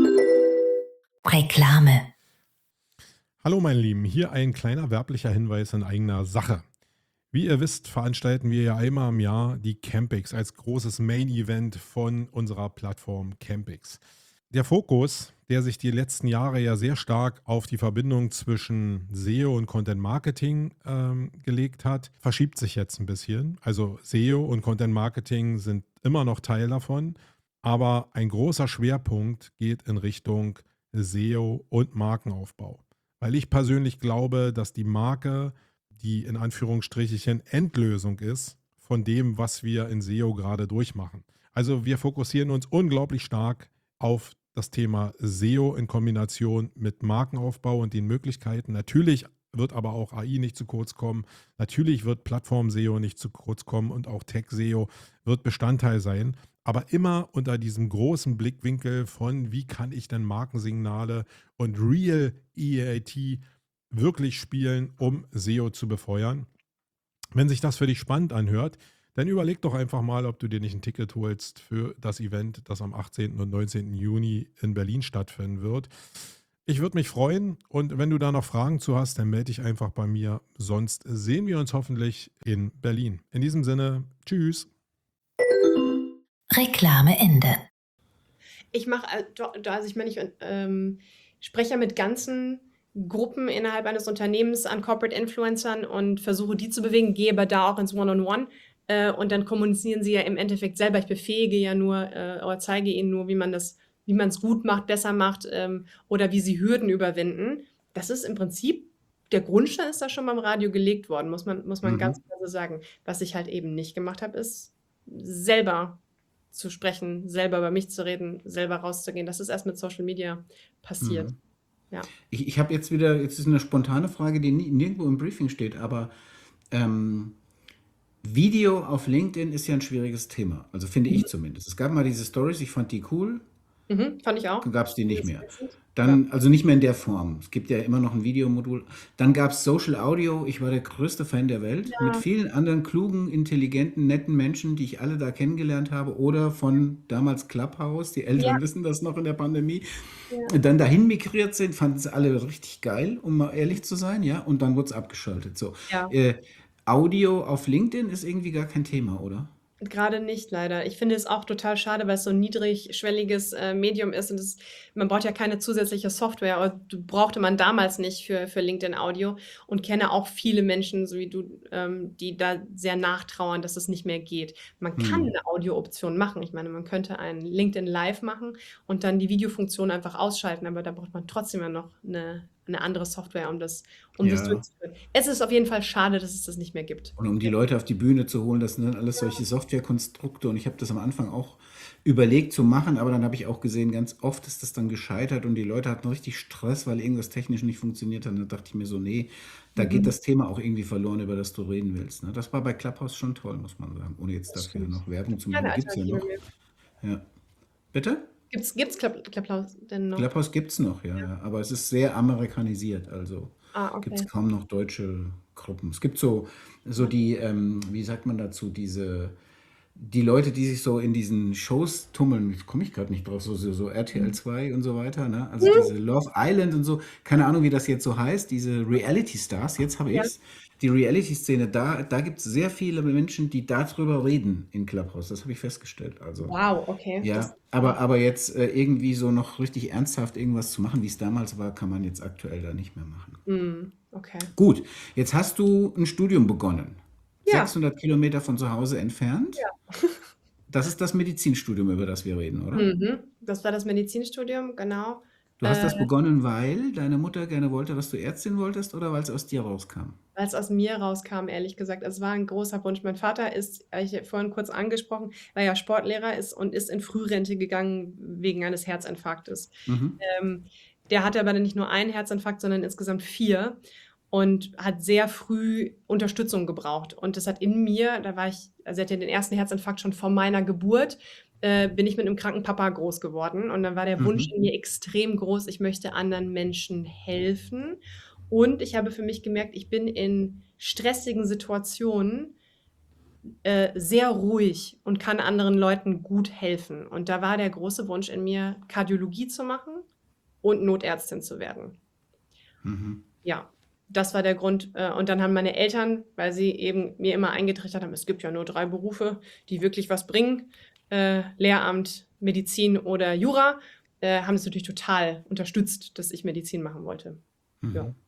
Speaker 3: Reklame.
Speaker 4: Hallo meine Lieben, hier ein kleiner werblicher Hinweis in eigener Sache. Wie ihr wisst, veranstalten wir ja einmal im Jahr die Campix als großes Main-Event von unserer Plattform Campix. Der Fokus, der sich die letzten Jahre ja sehr stark auf die Verbindung zwischen S E O und Content Marketing ähm, gelegt hat, verschiebt sich jetzt ein bisschen. Also S E O und Content Marketing sind immer noch Teil davon, aber ein großer Schwerpunkt geht in Richtung S E O und Markenaufbau. Weil ich persönlich glaube, dass die Marke die in Anführungsstrichen Endlösung ist von dem, was wir in S E O gerade durchmachen. Also wir fokussieren uns unglaublich stark auf das Thema S E O in Kombination mit Markenaufbau und den Möglichkeiten. Natürlich wird aber auch A I nicht zu kurz kommen. Natürlich wird Plattform-S E O nicht zu kurz kommen und auch Tech-S E O wird Bestandteil sein. Aber immer unter diesem großen Blickwinkel von, wie kann ich denn Markensignale und Real E A T wirklich spielen, um S E O zu befeuern. Wenn sich das für dich spannend anhört, dann überleg doch einfach mal, ob du dir nicht ein Ticket holst für das Event, das am achtzehnten und neunzehnten Juni in Berlin stattfinden wird. Ich würde mich freuen und wenn du da noch Fragen zu hast, dann melde dich einfach bei mir. Sonst sehen wir uns hoffentlich in Berlin. In diesem Sinne, tschüss.
Speaker 3: Reklame Ende.
Speaker 2: Ich mache, äh, do also ich meine, ich, ähm, spreche ja mit ganzen Gruppen innerhalb eines Unternehmens an Corporate Influencern und versuche, die zu bewegen, gehe aber da auch ins One-on-One, äh, und dann kommunizieren sie ja im Endeffekt selber. Ich befähige ja nur, äh, oder zeige ihnen nur, wie man das wie man's gut macht, besser macht, ähm, oder wie sie Hürden überwinden. Das ist im Prinzip der Grundstein ist da schon beim Radio gelegt worden, muss man muss man ganz
Speaker 1: Mhm.
Speaker 2: klar so sagen. Was ich halt eben nicht gemacht habe, ist selber zu sprechen, selber über mich zu reden, selber rauszugehen. Das ist erst mit Social Media passiert.
Speaker 1: Mhm.
Speaker 2: Ja.
Speaker 1: Ich ich habe jetzt wieder jetzt ist 'ne spontane Frage, die nie nirgendwo im Briefing steht, aber, ähm, Video auf LinkedIn ist ja 'n schwieriges Thema, also finde
Speaker 2: Mhm.
Speaker 1: ich zumindest. Es gab mal diese Stories, ich fand die cool.
Speaker 2: Mhm, fand ich auch.
Speaker 1: Dann gab's die nicht mehr.
Speaker 2: Ja.
Speaker 1: Dann also nicht mehr in der Form. Es gibt ja immer noch 'n Videomodul. Dann gab's Social Audio. Ich war der größte Fan der Welt mit
Speaker 2: Ja.
Speaker 1: vielen anderen klugen, intelligenten, netten Menschen, die ich alle da kennengelernt habe oder von damals Clubhouse, die
Speaker 2: Ja.
Speaker 1: Älteren wissen das noch in der Pandemie,
Speaker 2: Ja.
Speaker 1: dann dahin migriert sind, fanden's alle richtig geil, um mal ehrlich zu sein, ja, und dann wurd's abgeschaltet, so.
Speaker 2: Ja.
Speaker 1: Äh, Audio auf LinkedIn ist irgendwie gar kein Thema, oder?
Speaker 2: Grade nicht, leider. Ich finde es auch total schade, weil's so 'n niedrigschwelliges, äh, Medium ist und es man braucht ja keine zusätzliche Software, aber d brauchte man damals nicht für für LinkedIn Audio und kenne auch viele Menschen, so wie du, ähm, die da sehr nachtrauern, dass es nicht mehr geht. Man kann
Speaker 1: Mhm.
Speaker 2: 'ne Audiooption machen. Ich meine, man könnte ein LinkedIn Live machen und dann die Videofunktion einfach ausschalten, aber da braucht man trotzdem ja noch 'ne 'ne andere Software, um das um das
Speaker 1: Ja.
Speaker 2: durchzuführen. Es ist auf jeden Fall schade, dass es das nicht mehr gibt.
Speaker 1: Und um die
Speaker 2: Ja.
Speaker 1: Leute auf die Bühne zu holen, das sind dann alles
Speaker 2: Ja.
Speaker 1: solche Softwarekonstrukte und ich habe das am Anfang auch überlegt zu machen, aber dann habe ich auch gesehen, ganz oft ist das dann gescheitert und die Leute hatten richtig Stress, weil irgendwas technisch nicht funktioniert hat. Und dann dachte ich mir so: „Ne, da geht
Speaker 2: Mhm.
Speaker 1: das Thema auch irgendwie verloren, über das du reden willst“, ne? Das war bei Clubhouse schon toll, muss man sagen, ohne jetzt
Speaker 2: Das
Speaker 1: dafür
Speaker 2: stimmt.
Speaker 1: noch Werbung zu machen.
Speaker 2: Keine
Speaker 1: Die gibt's ja
Speaker 2: Alternative
Speaker 1: noch.
Speaker 2: mehr.
Speaker 1: Ja. Bitte?
Speaker 2: Gibt's gibt's Club Clubhouse denn noch?
Speaker 1: Clubhouse gibt es noch, ja,
Speaker 2: Ja.
Speaker 1: ja. Aber es ist sehr amerikanisiert, also
Speaker 2: Ah,
Speaker 1: gibt es
Speaker 2: okay.
Speaker 1: kaum noch deutsche Gruppen. Es gibt so, so
Speaker 2: Ja.
Speaker 1: die, ähm, wie sagt man dazu, diese, die Leute, die sich so in diesen Shows tummeln, komme ich gerade nicht drauf, so, so, so R T L
Speaker 2: Mhm.
Speaker 1: zwei und so weiter, ne? Also
Speaker 2: Mhm.
Speaker 1: diese Love Island und so, keine Ahnung, wie das jetzt so heißt, diese Reality Stars, jetzt habe
Speaker 2: Ja.
Speaker 1: ich's. Die Reality-Szene, da, da gibt es sehr viele Menschen, die darüber reden in Clubhouse. Das habe ich festgestellt. Also,
Speaker 2: Wow, okay. Das
Speaker 1: ja, aber, aber jetzt äh, irgendwie so noch richtig ernsthaft irgendwas zu machen, wie es damals war, kann man jetzt aktuell da nicht mehr machen.
Speaker 2: Mhm, okay.
Speaker 1: Gut, jetzt hast du ein Studium begonnen.
Speaker 2: Ja,
Speaker 1: sechshundert Kilometer von zu Hause entfernt.
Speaker 2: ja.
Speaker 1: Das ist das Medizinstudium, über das wir reden, oder?
Speaker 2: Mhm. Das war das Medizinstudium, genau.
Speaker 1: Du hast
Speaker 2: Äh,
Speaker 1: das begonnen, weil deine Mutter gerne wollte, dass du Ärztin wolltest oder weil es aus dir rauskam?
Speaker 2: Weil's aus mir rauskam, ehrlich gesagt. Es war ein großer Wunsch. Mein Vater ist, habe ich ja vorhin kurz angesprochen, war ja Sportlehrer ist und ist in Frührente gegangen wegen eines Herzinfarktes.
Speaker 1: Mhm.
Speaker 2: Ähm, Der hatte aber dann nicht nur einen Herzinfarkt, sondern insgesamt vier und hat sehr früh Unterstützung gebraucht. Und das hat in mir, da war ich, also er hatte den ersten Herzinfarkt schon vor meiner Geburt, äh, bin ich mit einem kranken Papa groß geworden. Und dann war der Wunsch
Speaker 1: Mhm.
Speaker 2: in mir extrem groß, ich möchte anderen Menschen helfen. Und ich habe für mich gemerkt, ich bin in stressigen Situationen äh, sehr ruhig und kann anderen Leuten gut helfen. Und da war der große Wunsch in mir, Kardiologie zu machen und Notärztin zu werden.
Speaker 1: Mhm.
Speaker 2: Ja, das war der Grund. äh, Und dann haben meine Eltern, weil sie eben mir immer eingetrichtert haben, es gibt ja nur drei Berufe, die wirklich was bringen, äh, Lehramt, Medizin oder Jura, äh, haben es natürlich total unterstützt, dass ich Medizin machen wollte. Ja,
Speaker 1: Mhm.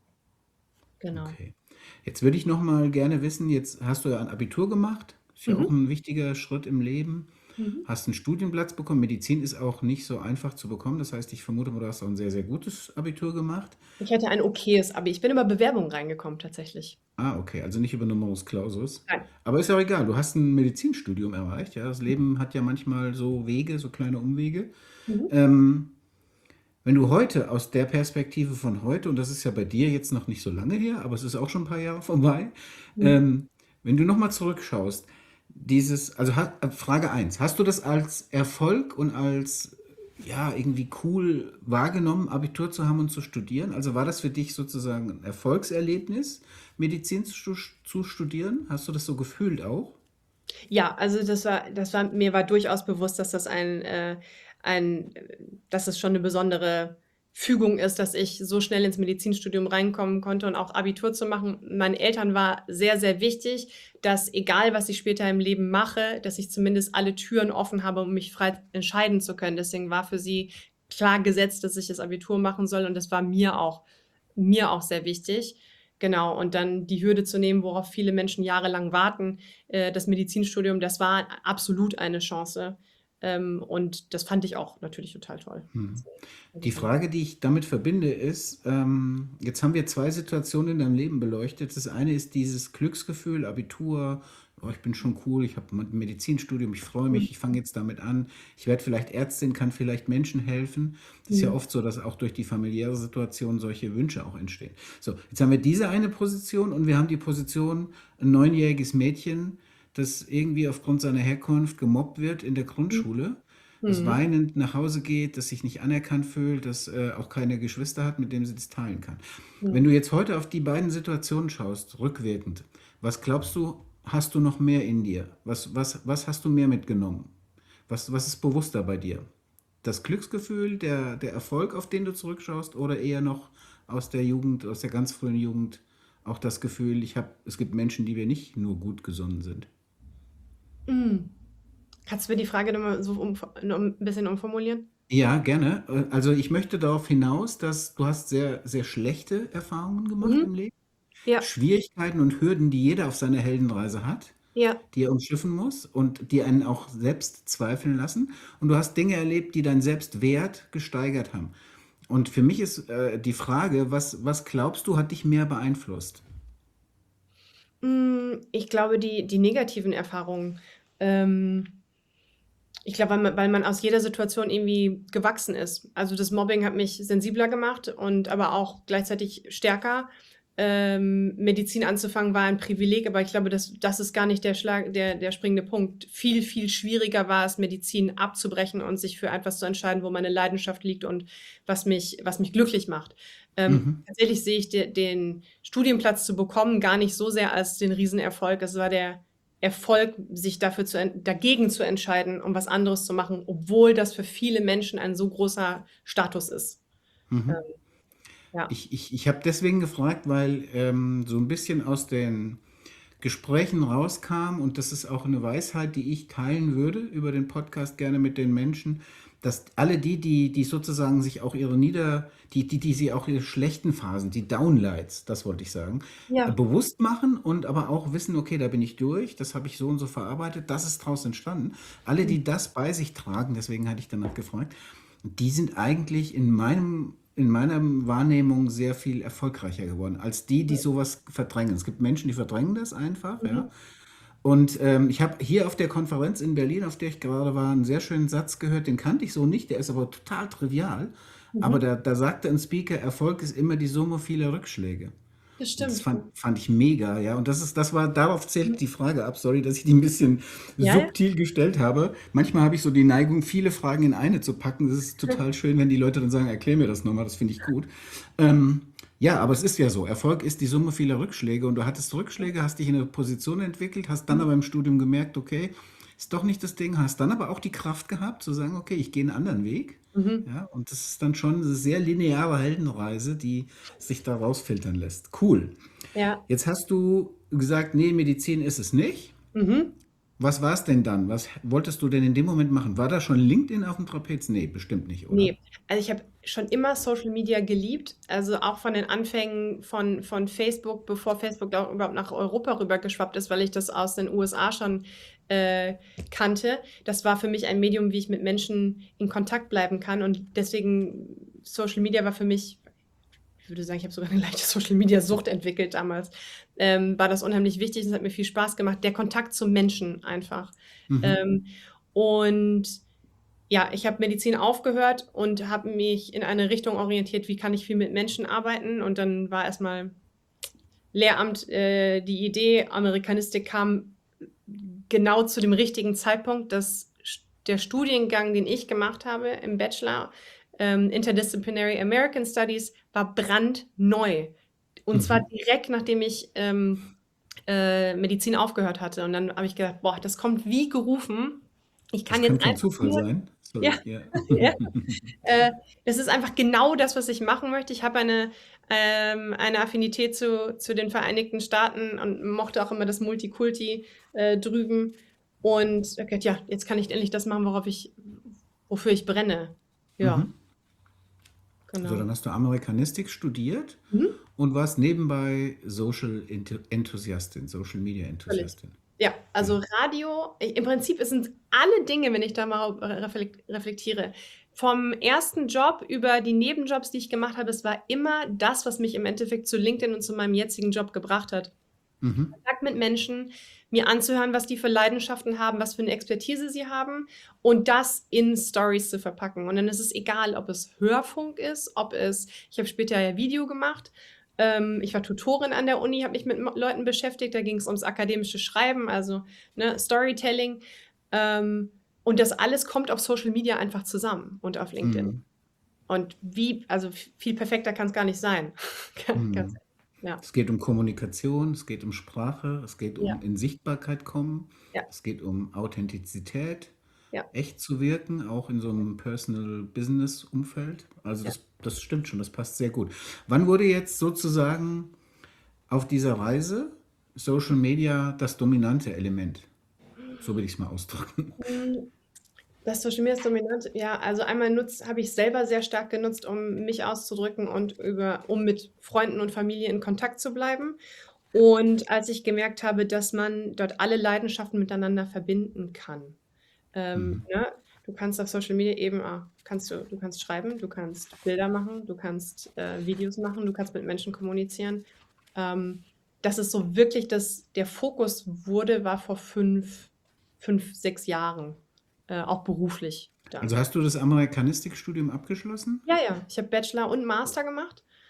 Speaker 2: genau.
Speaker 1: Okay. Jetzt würde ich noch mal gerne wissen, jetzt hast du ja ein Abitur gemacht, ist ja auch
Speaker 2: Mhm.
Speaker 1: ein wichtiger Schritt im Leben.
Speaker 2: Mhm.
Speaker 1: Hast einen Studienplatz bekommen. Medizin ist auch nicht so einfach zu bekommen. Das heißt, ich vermute mal, du hast auch ein sehr, sehr gutes Abitur gemacht.
Speaker 2: Ich hatte ein okayes Abi. Ich bin über Bewerbungen reingekommen tatsächlich.
Speaker 1: Ah, okay, also nicht über Numerus Clausus.
Speaker 2: Nein.
Speaker 1: Aber ist ja auch egal, du hast ein Medizinstudium erreicht. Ja, das Leben hat ja manchmal so Wege, so kleine Umwege.
Speaker 2: Mhm.
Speaker 1: Ähm, Wenn du heute aus der Perspektive von heute, und das ist ja bei dir jetzt noch nicht so lange her, aber es ist auch schon ein paar Jahre vorbei,
Speaker 2: Mhm.
Speaker 1: ähm, wenn du nochmal zurückschaust, dieses, also ha- äh, Frage eins, hast du das als Erfolg und als, ja, irgendwie cool wahrgenommen, Abitur zu haben und zu studieren? Also war das für dich sozusagen ein Erfolgserlebnis, Medizin zu, zu studieren? Hast du das so gefühlt auch?
Speaker 2: Ja, also das war das war mir war durchaus bewusst, dass das ein, äh ein äh, dass es schon 'ne besondere Fügung ist, dass ich so schnell ins Medizinstudium reinkommen konnte und auch Abitur zu machen. Meinen Eltern war sehr, sehr wichtig, dass egal, was ich später im Leben mache, dass ich zumindest alle Türen offen habe, um mich frei entscheiden zu können. Deswegen war für sie klar gesetzt, dass ich das Abitur machen soll und das war mir auch mir auch sehr wichtig. Genau, und dann die Hürde zu nehmen, worauf viele Menschen jahrelang warten, äh, das Medizinstudium, das war absolut eine Chance. Ähm, und das fand ich auch natürlich total toll.
Speaker 1: Hm.
Speaker 2: Deswegen
Speaker 1: Die
Speaker 2: Medizinstudium.
Speaker 1: Frage, die ich damit verbinde, ist, ähm, jetzt haben wir zwei Situationen in deinem Leben beleuchtet. Das eine ist dieses Glücksgefühl, Abitur, oh, ich bin schon cool, ich habe ein Medizinstudium, ich freue
Speaker 2: Mhm.
Speaker 1: mich, ich fange jetzt damit an, ich werde vielleicht Ärztin, kann vielleicht Menschen helfen. Das ist ja
Speaker 2: Mhm.
Speaker 1: oft so, dass auch durch die familiäre Situation solche Wünsche auch entstehen. So, jetzt haben wir diese eine Position und wir haben die Position, ein neunjähriges Mädchen, das irgendwie aufgrund seiner Herkunft gemobbt wird in der Grundschule, das
Speaker 2: Mhm.
Speaker 1: weinend nach Hause geht, das sich nicht anerkannt fühlt, das äh, auch keine Geschwister hat, mit denen sie das teilen kann. Wenn
Speaker 2: Mhm.
Speaker 1: du jetzt heute auf die beiden Situationen schaust, rückwirkend, was glaubst du, hast du noch mehr in dir? Was, was, was hast du mehr mitgenommen? Was, was ist bewusster bei dir? Das Glücksgefühl, der, der Erfolg, auf den du zurückschaust, oder eher noch aus der Jugend, aus der ganz frühen Jugend, auch das Gefühl, ich hab, es gibt Menschen, die wir nicht nur gut gesonnen sind?
Speaker 2: Mhm. Kannst du mir die Frage noch mal so um noch 'n bisschen umformulieren?
Speaker 1: Ja, gerne. Äh, Also ich möchte darauf hinaus, dass du hast sehr, sehr schlechte Erfahrungen gemacht
Speaker 2: Mhm.
Speaker 1: im Leben.
Speaker 2: Ja,
Speaker 1: Schwierigkeiten und Hürden, die jeder auf seiner Heldenreise hat,
Speaker 2: ja.
Speaker 1: die er umschiffen muss und die einen auch selbst zweifeln lassen. Und du hast Dinge erlebt, die deinen Selbstwert gesteigert haben. Und für mich ist äh, die Frage, was, was glaubst du, hat dich mehr beeinflusst?
Speaker 2: Hm, ich glaube, die die negativen Erfahrungen, ähm ich glaube, weil man weil man aus jeder Situation irgendwie gewachsen ist. Also, das Mobbing hat mich sensibler gemacht und aber auch gleichzeitig stärker. ähm, Medizin anzufangen, war ein Privileg, aber ich glaube, das, das ist gar nicht der, Schlag, der, der springende Punkt. Viel, viel schwieriger war es, Medizin abzubrechen und sich für etwas zu entscheiden, wo meine Leidenschaft liegt und was mich, was mich glücklich macht. Ähm,
Speaker 1: Mhm.
Speaker 2: tatsächlich sehe ich de, den Studienplatz zu bekommen gar nicht so sehr als den Riesenerfolg. Es war der Erfolg, sich dafür zu, en- dagegen zu entscheiden, um was anderes zu machen, obwohl das für viele Menschen ein so großer Status ist. Ähm,
Speaker 1: Mhm.
Speaker 2: ja.
Speaker 1: Ich, ich, ich habe deswegen gefragt, weil ähm, so ein bisschen aus den Gesprächen rauskam, und das ist auch eine Weisheit, die ich teilen würde über den Podcast gerne mit den Menschen, dass alle die, die, die sozusagen sich auch ihre Nieder, die, die, die sie auch ihre schlechten Phasen, die Downlights, das wollte ich sagen, äh,
Speaker 2: Ja.
Speaker 1: bewusst machen und aber auch wissen, okay, da bin ich durch, das habe ich so und so verarbeitet, das ist daraus entstanden. Alle, die das bei sich tragen, deswegen hatte ich danach gefragt, die sind eigentlich in meinem, in meiner Wahrnehmung sehr viel erfolgreicher geworden, als die, die sowas verdrängen. Es gibt Menschen, die verdrängen das einfach, ja.
Speaker 2: Mhm.
Speaker 1: Und ähm, ich habe hier auf der Konferenz in Berlin, auf der ich gerade war, einen sehr schönen Satz gehört, den kannte ich so nicht, der ist aber total trivial. Aber
Speaker 2: Mhm.
Speaker 1: da, da sagte ein Speaker, Erfolg ist immer die Summe vieler Rückschläge.
Speaker 2: Das
Speaker 1: Und das
Speaker 2: stimmt.
Speaker 1: fand, fand ich mega, ja. Und das ist, das war, darauf
Speaker 2: Mhm.
Speaker 1: zählt die Frage ab. Sorry, dass ich die ein bisschen
Speaker 2: Ja, ja.
Speaker 1: subtil gestellt habe. Manchmal habe ich so die Neigung, viele Fragen in eine zu packen. Das ist total schön, wenn die Leute dann sagen, erklär mir das nochmal, das finde ich gut. Ähm, ja, aber es ist ja so. Erfolg ist die Summe vieler Rückschläge, und du hattest Rückschläge, hast dich in eine Position entwickelt, hast dann aber im Studium gemerkt, okay, ist doch nicht das Ding, hast dann aber auch die Kraft gehabt zu sagen, okay, ich gehe einen anderen Weg.
Speaker 2: Mhm.
Speaker 1: Ja, und das ist dann schon eine sehr lineare Heldenreise, die sich da rausfiltern lässt. Cool.
Speaker 2: Ja.
Speaker 1: Jetzt hast du gesagt, nee, Medizin ist es nicht.
Speaker 2: Mhm.
Speaker 1: Was war es denn dann? Was wolltest du denn in dem Moment machen? War da schon LinkedIn auf dem Trapez? Nee, bestimmt nicht, oder?
Speaker 2: Nee, also ich habe schon immer Social Media geliebt, also auch von den Anfängen von, von Facebook, bevor Facebook auch überhaupt nach Europa rübergeschwappt ist, weil ich das aus den U S A schon äh, kannte. Das war für mich ein Medium, wie ich mit Menschen in Kontakt bleiben kann, und deswegen Social Media war für mich, ich würde sagen, ich habe sogar eine leichte Social Media Sucht entwickelt damals. Ähm, war das unheimlich wichtig, es hat mir viel Spaß gemacht, der Kontakt zum Menschen einfach.
Speaker 1: Mhm.
Speaker 2: Ähm, und ja, ich habe Medizin aufgehört und habe mich in eine Richtung orientiert, wie kann ich viel mit Menschen arbeiten. Und dann war erstmal Lehramt, äh, die Idee, Amerikanistik kam genau zu dem richtigen Zeitpunkt, dass der Studiengang, den ich gemacht habe im Bachelor, ähm, Interdisciplinary American Studies, war brandneu. Und zwar
Speaker 1: Mhm.
Speaker 2: direkt, nachdem ich ähm, äh, Medizin aufgehört hatte. Und dann habe ich gedacht, boah, das kommt wie gerufen. Ich
Speaker 1: Das
Speaker 2: kann
Speaker 1: kann
Speaker 2: jetzt
Speaker 1: kein
Speaker 2: einfach
Speaker 1: Zufall
Speaker 2: nur,
Speaker 1: sein.
Speaker 2: ja,
Speaker 1: Sorry, ja.
Speaker 2: ja, äh, das ist einfach genau das, was ich machen möchte. Ich habe eine, ähm, eine Affinität zu, zu den Vereinigten Staaten und mochte auch immer das Multikulti äh, drüben. Und hab gedacht, ja, jetzt kann ich endlich das machen, worauf ich, wofür ich brenne. Ja,
Speaker 1: Mhm. So,
Speaker 2: genau.
Speaker 1: dann hast du Amerikanistik studiert
Speaker 2: Mhm.
Speaker 1: und warst nebenbei Social Ent- Enthusiastin, Social Media
Speaker 2: Völlig.
Speaker 1: Enthusiastin.
Speaker 2: Ja,
Speaker 1: Ja.
Speaker 2: also Radio, i- im Prinzip sind alle Dinge, wenn ich da mal reflek- reflektiere, vom ersten Job über die Nebenjobs, die ich gemacht habe, es war immer das, was mich im Endeffekt zu LinkedIn und zu meinem jetzigen Job gebracht hat.
Speaker 1: Mhm.
Speaker 2: Kontakt mit Menschen, mir anzuhören, was die für Leidenschaften haben, was für eine Expertise sie haben, und das in Stories zu verpacken. Und dann ist es egal, ob es Hörfunk ist, ob es, ich habe später ja Video gemacht. Ähm, ich war Tutorin an der Uni, habe mich mit Mo- Leuten beschäftigt, da ging es ums akademische Schreiben, also ne, Storytelling. Ähm, und das alles kommt auf Social Media einfach zusammen und auf LinkedIn.
Speaker 1: Mhm.
Speaker 2: Und wie, also viel perfekter kann es gar nicht sein. Ganz,
Speaker 1: Mhm.
Speaker 2: ja,
Speaker 1: Es geht um Kommunikation, es geht um Sprache, es geht
Speaker 2: ja,
Speaker 1: um in Sichtbarkeit kommen,
Speaker 2: ja,
Speaker 1: es geht um Authentizität,
Speaker 2: ja,
Speaker 1: echt zu wirken, auch in so einem Personal Business Umfeld. Also
Speaker 2: ja.
Speaker 1: das, das stimmt schon, das passt sehr gut. Wann wurde jetzt sozusagen auf dieser Reise Social Media das dominante Element? So will ich es mal ausdrücken.
Speaker 2: Hm, Das Social Media ist dominant. Ja, also einmal nutz, habe ich selber sehr stark genutzt, um mich auszudrücken und über, um mit Freunden und Familie in Kontakt zu bleiben. Und als ich gemerkt habe, dass man dort alle Leidenschaften miteinander verbinden kann. Ähm,
Speaker 1: Mhm.
Speaker 2: ne? Du kannst auf Social Media eben, ah, kannst du, du kannst schreiben, du kannst Bilder machen, du kannst äh, Videos machen, du kannst mit Menschen kommunizieren. Ähm, dass es so wirklich das, der Fokus wurde, war vor fünf, fünf, sechs Jahren, äh, auch beruflich
Speaker 1: Also
Speaker 2: dann.
Speaker 1: hast du das Amerikanistikstudium abgeschlossen?
Speaker 2: Ja, ja, ich habe Bachelor und Master gemacht.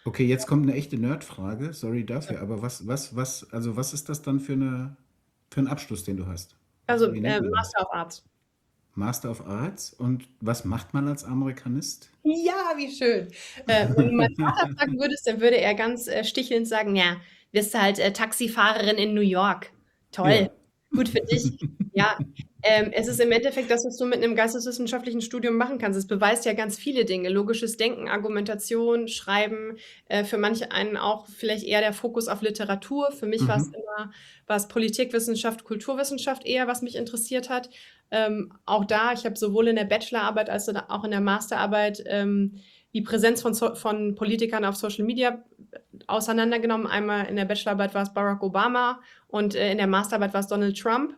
Speaker 1: Okay, jetzt kommt eine echte Nerdfrage. Sorry dafür, aber was, was, was, also was ist das dann für eine, für einen Abschluss, den du hast?
Speaker 2: Also
Speaker 1: Wie nennt
Speaker 2: äh,
Speaker 1: man das?
Speaker 2: Master of Arts.
Speaker 1: Master of Arts. Und was macht man als Amerikanist?
Speaker 2: Ja, wie schön. Äh, wenn du meinen Vater fragen würdest, dann würde er ganz äh, stichelnd sagen, ja, wirst du halt äh, Taxifahrerin in New York. Toll,
Speaker 1: Ja.
Speaker 2: gut für dich. Ja, ähm, es ist im Endeffekt das, was du mit einem geisteswissenschaftlichen Studium machen kannst. Es beweist ja ganz viele Dinge. Logisches Denken, Argumentation, Schreiben. Äh, für manche einen auch vielleicht eher der Fokus auf Literatur. Für mich war es
Speaker 1: Mhm.
Speaker 2: immer, war es Politikwissenschaft, Kulturwissenschaft eher, was mich interessiert hat. Ähm, auch da, ich habe sowohl in der Bachelorarbeit als auch in der Masterarbeit ähm, die Präsenz von, so von Politikern auf Social Media auseinandergenommen. Einmal in der Bachelorarbeit war es Barack Obama und äh, in der Masterarbeit war es Donald Trump.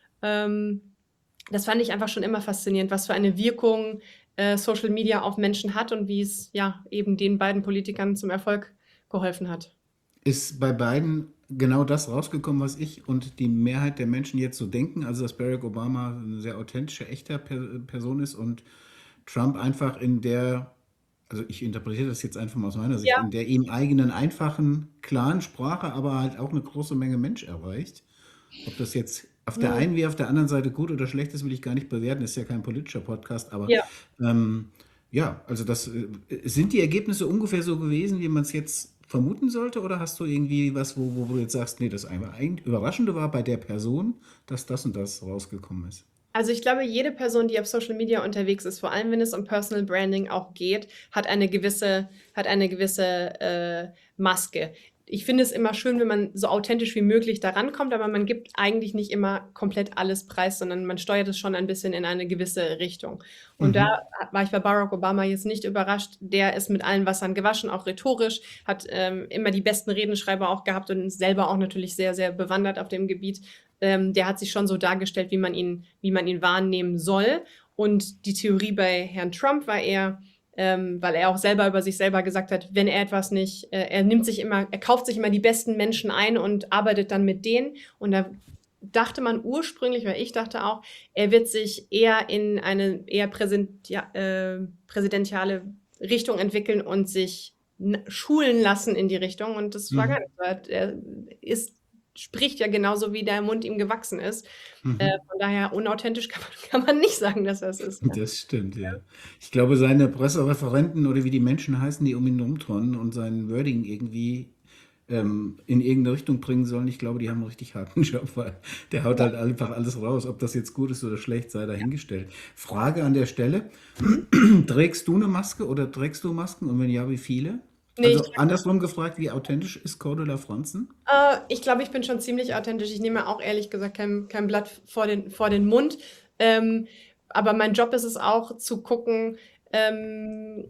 Speaker 2: Ähm, das fand ich einfach schon immer faszinierend, was für eine Wirkung äh, Social Media auf Menschen hat und wie es ja eben den beiden Politikern zum Erfolg geholfen hat.
Speaker 1: Ist bei beiden genau das rausgekommen, was ich und die Mehrheit der Menschen jetzt so denken, also dass Barack Obama eine sehr authentische, echte per Person ist und Trump einfach in der, also ich interpretiere das jetzt einfach mal aus meiner Sicht,
Speaker 2: Ja,
Speaker 1: in der ihm eigenen, einfachen, klaren Sprache, aber halt auch eine große Menge Mensch erreicht. Ob das jetzt auf der
Speaker 2: mm,
Speaker 1: einen wie auf der anderen Seite gut oder schlecht ist, will ich gar nicht bewerten. Ist ja kein politischer Podcast, aber
Speaker 2: ja.
Speaker 1: ähm, ja, also das äh, sind die Ergebnisse ungefähr so gewesen, wie man es jetzt vermuten sollte, oder hast du irgendwie was, wo, wo du jetzt sagst, nee, das einfach ein Überraschende war bei der Person, dass das und das rausgekommen ist?
Speaker 2: Also ich glaube, jede Person, die auf Social Media unterwegs ist, vor allem wenn es um Personal Branding auch geht, hat eine gewisse, hat eine gewisse äh, Maske. Ich finde es immer schön, wenn man so authentisch wie möglich da rankommt, aber man gibt eigentlich nicht immer komplett alles preis, sondern man steuert es schon ein bisschen in eine gewisse Richtung. Und da
Speaker 1: Mhm.
Speaker 2: war ich bei Barack Obama jetzt nicht überrascht. Der ist mit allen Wassern gewaschen, auch rhetorisch, hat ähm, immer die besten Redenschreiber auch gehabt und ist selber auch natürlich sehr, sehr bewandert auf dem Gebiet. Ähm, der hat sich schon so dargestellt, wie man ihn, wie man ihn wahrnehmen soll. Und die Theorie bei Herrn Trump war eher, ähm, weil er auch selber über sich selber gesagt hat, wenn er etwas nicht, äh, er nimmt sich immer, er kauft sich immer die besten Menschen ein und arbeitet dann mit denen. Und da dachte man ursprünglich, weil ich dachte auch, er wird sich eher in eine eher präsent, ja, äh, präsidentiale Richtung entwickeln und sich schulen lassen in die Richtung. Und das war gar
Speaker 1: Mhm.
Speaker 2: nicht so. Er ist spricht ja genauso, wie der Mund ihm gewachsen ist. Äh,
Speaker 1: Mhm.
Speaker 2: von daher unauthentisch kann man, kann man nicht sagen, dass er es ist. Ja.
Speaker 1: Das stimmt, ja. Ich glaube, seine Pressereferenten oder wie die Menschen heißen, die um ihn rumturnen und sein Wording irgendwie ähm, in irgendeine Richtung bringen sollen, ich glaube, die haben einen richtig harten Job, weil der haut
Speaker 2: Ja.
Speaker 1: halt einfach alles raus. Ob das jetzt gut ist oder schlecht, sei dahingestellt. Frage an der Stelle:
Speaker 2: Mhm.
Speaker 1: Trägst du eine Maske oder trägst du Masken? Und wenn ja, wie viele?
Speaker 2: Nee, ich,
Speaker 1: Also andersrum gefragt, wie authentisch ist Cordula Franzen?
Speaker 2: äh, ich glaube, ich bin schon ziemlich authentisch. Ich nehme auch ehrlich gesagt kein, kein Blatt vor den, vor den Mund. Ähm, aber mein Job ist es auch zu gucken, ähm,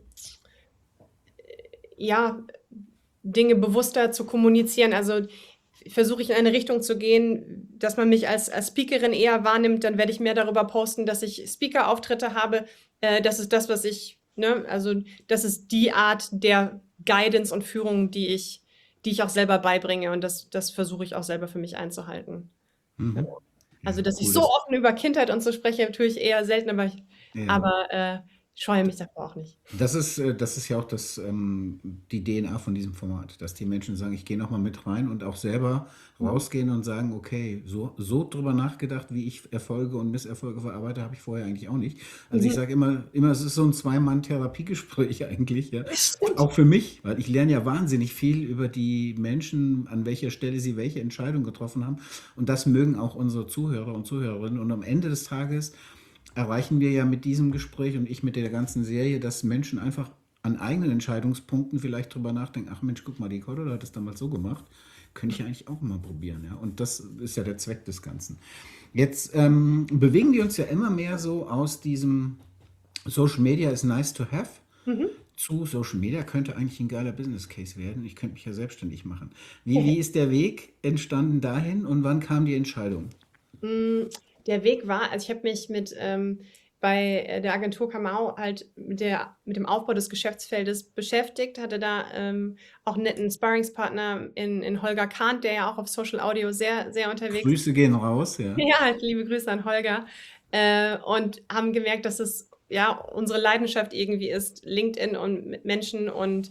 Speaker 2: ja, Dinge bewusster zu kommunizieren. Also versuche ich in eine Richtung zu gehen, dass man mich als, als Speakerin eher wahrnimmt, dann werde ich mehr darüber posten, dass ich Speaker-Auftritte habe. Äh, das ist das, was ich, ne, also das ist die Art der Guidance und Führung, die ich, die ich auch selber beibringe und das, das versuche ich auch selber für mich einzuhalten.
Speaker 1: Mhm.
Speaker 2: Genau. Also,
Speaker 1: Ja,
Speaker 2: dass ich
Speaker 1: cool.
Speaker 2: so
Speaker 1: Das,
Speaker 2: offen über Kindheit und so spreche, tue ich eher selten, aber ich,
Speaker 1: ja.
Speaker 2: aber äh, scheue mich davor auch nicht.
Speaker 1: Das ist, äh, das ist ja auch das, ähm, die D N A von diesem Format, dass die Menschen sagen, ich gehe nochmal mit rein und auch selber
Speaker 2: Mhm.
Speaker 1: rausgehen und sagen, okay, so, so drüber nachgedacht, wie ich Erfolge und Misserfolge verarbeite, habe ich vorher eigentlich auch nicht. Also ich
Speaker 2: Mhm.
Speaker 1: sage immer, immer, es ist so ein Zwei-Mann-Therapiegespräch eigentlich, ja.
Speaker 2: Stimmt.
Speaker 1: Auch für mich, weil ich lerne ja wahnsinnig viel über die Menschen, an welcher Stelle sie welche Entscheidung getroffen haben. Und das mögen auch unsere Zuhörer und Zuhörerinnen. Und am Ende des Tages erreichen wir ja mit diesem Gespräch und ich mit der ganzen Serie, dass Menschen einfach an eigenen Entscheidungspunkten vielleicht drüber nachdenken, ach Mensch, guck mal, die Cordula hat das damals so gemacht, könnte ich ja eigentlich auch mal probieren. Ja? Und das ist ja der Zweck des Ganzen. Jetzt ähm, bewegen wir uns ja immer mehr so aus diesem Social Media is nice to have
Speaker 2: Mhm.
Speaker 1: zu Social Media könnte eigentlich ein geiler Business Case werden. Ich könnte mich ja selbstständig machen. Wie, wie ist der Weg entstanden dahin und wann kam die Entscheidung?
Speaker 2: Hm, der Weg war, also ich habe mich mit ähm, bei äh, der Agentur Kamau halt mit der mit dem Aufbau des Geschäftsfeldes beschäftigt, hatte da ähm, auch einen netten Sparringspartner in, in Holger Kahnt, der ja auch auf Social Audio sehr, sehr unterwegs ist.
Speaker 1: Grüße gehen raus, ja.
Speaker 2: Ja, halt liebe Grüße an Holger. Äh, und haben gemerkt, dass es ja unsere Leidenschaft irgendwie ist, LinkedIn und mit Menschen und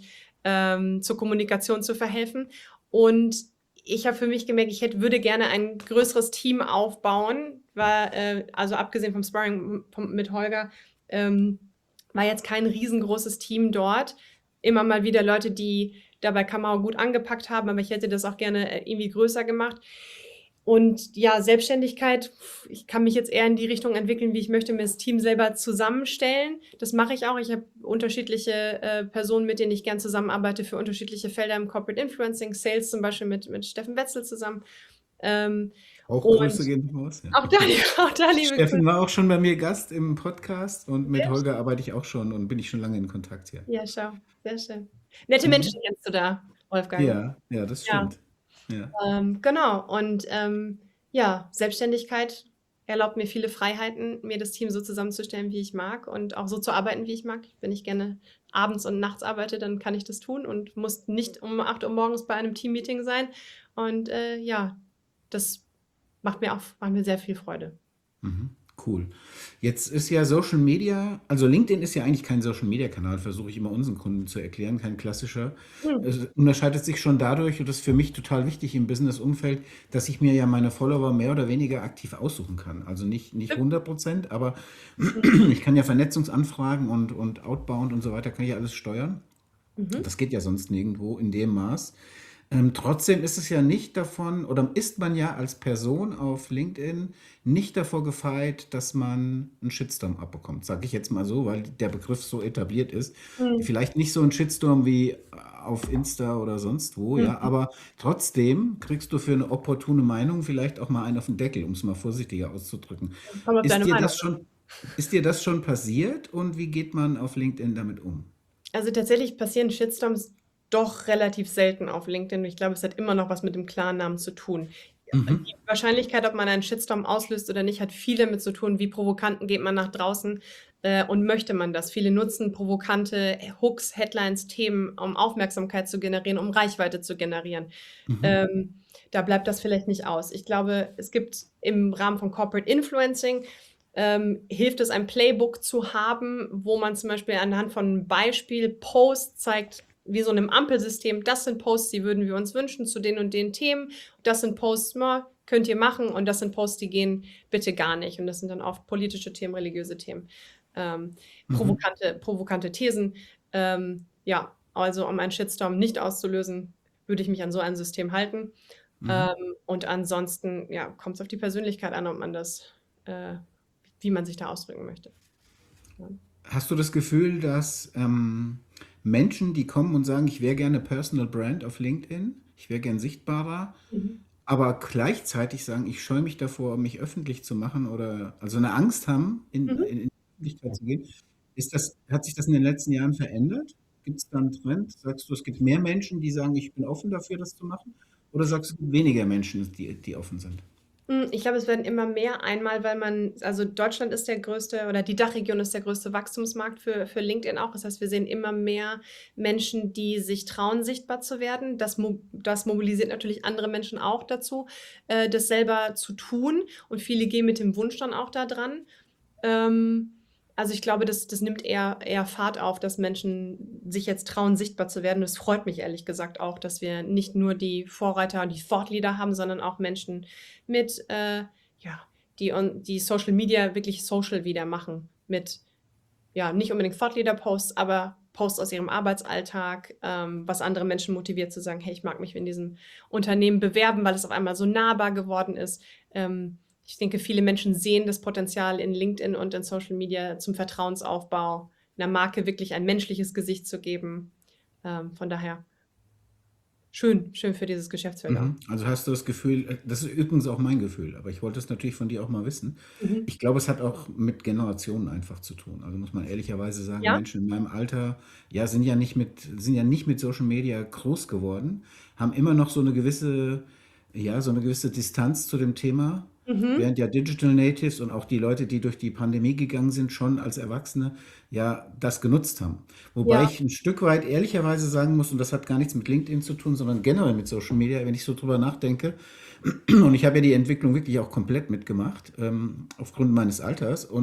Speaker 2: ähm, zur Kommunikation zu verhelfen. Und ich habe für mich gemerkt, ich hätte, würde gerne ein größeres Team aufbauen, weil, äh, also abgesehen vom Sparring vom, mit Holger, ähm, war jetzt kein riesengroßes Team dort. Immer mal wieder Leute, die da bei Kamau gut angepackt haben, aber ich hätte das auch gerne äh, irgendwie größer gemacht. Und ja, Selbstständigkeit, ich kann mich jetzt eher in die Richtung entwickeln, wie ich möchte, mir das Team selber zusammenstellen. Das mache ich auch. Ich habe unterschiedliche äh, Personen, mit denen ich gern zusammenarbeite für unterschiedliche Felder im Corporate Influencing, Sales zum Beispiel mit, mit Steffen Wetzel zusammen. Ähm,
Speaker 1: Auch
Speaker 2: und
Speaker 1: Grüße gehen raus. Ja.
Speaker 2: auch da, auch da liebe Grüße.
Speaker 1: Steffen war auch schon bei mir Gast im Podcast und mit
Speaker 2: Sehr
Speaker 1: Holger arbeite ich auch schon und bin ich schon lange in Kontakt hier.
Speaker 2: Ja, schau, sehr schön. Nette
Speaker 1: Mhm.
Speaker 2: Menschen kennst du da, Wolfgang.
Speaker 1: Ja, ja, das
Speaker 2: Ja.
Speaker 1: stimmt. Ja.
Speaker 2: Ähm, genau, und ähm, ja, Selbstständigkeit erlaubt mir viele Freiheiten, mir das Team so zusammenzustellen, wie ich mag und auch so zu arbeiten, wie ich mag. Wenn ich gerne abends und nachts arbeite, dann kann ich das tun und muss nicht um acht Uhr morgens bei einem Teammeeting sein. Und äh, ja, das macht mir auch macht mir sehr viel Freude.
Speaker 1: Mhm. Cool. Jetzt ist ja Social Media, also LinkedIn ist ja eigentlich kein Social Media Kanal, versuche ich immer unseren Kunden zu erklären, kein klassischer.
Speaker 2: Hm.
Speaker 1: Es unterscheidet sich schon dadurch, und das ist für mich total wichtig im Business-Umfeld, dass ich mir ja meine Follower mehr oder weniger aktiv aussuchen kann. Also nicht, nicht hundert Prozent, aber ich kann ja Vernetzungsanfragen und, und Outbound und so weiter, kann ich ja alles steuern.
Speaker 2: Mhm.
Speaker 1: Das geht ja sonst nirgendwo in dem Maß. Ähm, trotzdem ist es ja nicht davon, oder ist man ja als Person auf LinkedIn nicht davor gefeit, dass man einen Shitstorm abbekommt, sage ich jetzt mal so, weil der Begriff so etabliert ist.
Speaker 2: Hm.
Speaker 1: Vielleicht nicht so ein Shitstorm wie auf Insta oder sonst wo, ja,
Speaker 2: Mhm.
Speaker 1: aber trotzdem kriegst du für eine opportune Meinung vielleicht auch mal einen auf den Deckel, um es mal vorsichtiger auszudrücken.
Speaker 2: Komm auf
Speaker 1: Ist
Speaker 2: deine
Speaker 1: dir
Speaker 2: Meinung.
Speaker 1: das schon, ist dir das schon passiert und wie geht man auf LinkedIn damit um?
Speaker 2: Also tatsächlich passieren Shitstorms doch relativ selten auf LinkedIn. Ich glaube, es hat immer noch was mit dem Klarnamen zu tun.
Speaker 1: Mhm.
Speaker 2: Die Wahrscheinlichkeit, ob man einen Shitstorm auslöst oder nicht, hat viel damit zu tun, wie provokant geht man nach draußen äh, und möchte man das. Viele nutzen provokante Hooks, Headlines, Themen, um Aufmerksamkeit zu generieren, um Reichweite zu generieren.
Speaker 1: Mhm.
Speaker 2: Ähm, da bleibt das vielleicht nicht aus. Ich glaube, es gibt im Rahmen von Corporate Influencing ähm, hilft es, ein Playbook zu haben, wo man zum Beispiel anhand von einem Beispiel Post zeigt, wie so einem Ampelsystem, das sind Posts, die würden wir uns wünschen zu den und den Themen. Das sind Posts, na, könnt ihr machen und das sind Posts, die gehen bitte gar nicht. Und das sind dann oft politische Themen, religiöse Themen, ähm,
Speaker 1: Mhm.
Speaker 2: provokante, provokante Thesen. Ähm, ja, also um einen Shitstorm nicht auszulösen, würde ich mich an so ein System halten.
Speaker 1: Mhm.
Speaker 2: Ähm, und ansonsten ja, kommt es auf die Persönlichkeit an, ob man das, äh, wie man sich da ausdrücken möchte. Ja.
Speaker 1: Hast du das Gefühl, dass ähm, Menschen, die kommen und sagen, ich wäre gerne Personal Brand auf LinkedIn, ich wäre gern sichtbarer,
Speaker 2: Mhm.
Speaker 1: aber gleichzeitig sagen, ich scheue mich davor, mich öffentlich zu machen oder also eine Angst haben, in,
Speaker 2: Mhm.
Speaker 1: in, in die Öffentlichkeit zu gehen. Ist das, hat sich das in den letzten Jahren verändert? Gibt es da einen Trend? Sagst du, es gibt mehr Menschen, die sagen, ich bin offen dafür, das zu machen? Oder sagst du, es gibt weniger Menschen, die, die offen sind?
Speaker 2: Hm, Ich glaube, es werden immer mehr. Einmal, weil man, also Deutschland ist der größte oder die Dachregion ist der größte Wachstumsmarkt für, für LinkedIn auch. Das heißt, wir sehen immer mehr Menschen, die sich trauen, sichtbar zu werden. Das, mo das mobilisiert natürlich andere Menschen auch dazu, äh, das selber zu tun. Und viele gehen mit dem Wunsch dann auch da dran. Ähm, also ich glaube, das, das nimmt eher, eher Fahrt auf, dass Menschen sich jetzt trauen, sichtbar zu werden. Das freut mich ehrlich gesagt auch, dass wir nicht nur die Vorreiter und die Thought-Leader haben, sondern auch Menschen mit, äh, ja, die, on, die Social Media wirklich social wieder machen. Mit, ja, nicht unbedingt Thought-Leader-Posts, aber Posts aus ihrem Arbeitsalltag, ähm, was andere Menschen motiviert zu sagen, hey, ich mag mich in diesem Unternehmen bewerben, weil es auf einmal so nahbar geworden ist. Ähm, ich denke, viele Menschen sehen das Potenzial in LinkedIn und in Social Media zum Vertrauensaufbau, einer Marke wirklich ein menschliches Gesicht zu geben. Ähm, von daher schön, schön für dieses Geschäftsfeld auch.
Speaker 1: Mhm. Also hast du das Gefühl, äh, das ist übrigens auch mein Gefühl, aber ich wollte es natürlich von dir auch mal wissen.
Speaker 2: Mhm.
Speaker 1: Ich glaube, es hat auch mit Generationen einfach zu tun. Also muss man ehrlicherweise sagen,
Speaker 2: Ja?
Speaker 1: Menschen in meinem Alter, ja, sind ja nicht mit, sind ja nicht mit Social Media groß geworden, haben immer noch so eine gewisse, ja, so eine gewisse Distanz zu dem Thema,
Speaker 2: Mhm.
Speaker 1: während ja Digital Natives und auch die Leute, die durch die Pandemie gegangen sind, schon als Erwachsene ja das genutzt haben. Wobei
Speaker 2: Ja.
Speaker 1: ich ein Stück weit ehrlicherweise sagen muss, und das hat gar nichts mit LinkedIn zu tun, sondern generell mit Social Media, wenn ich so drüber nachdenke, und ich habe ja die Entwicklung wirklich auch komplett mitgemacht, ähm, aufgrund meines Alters. Und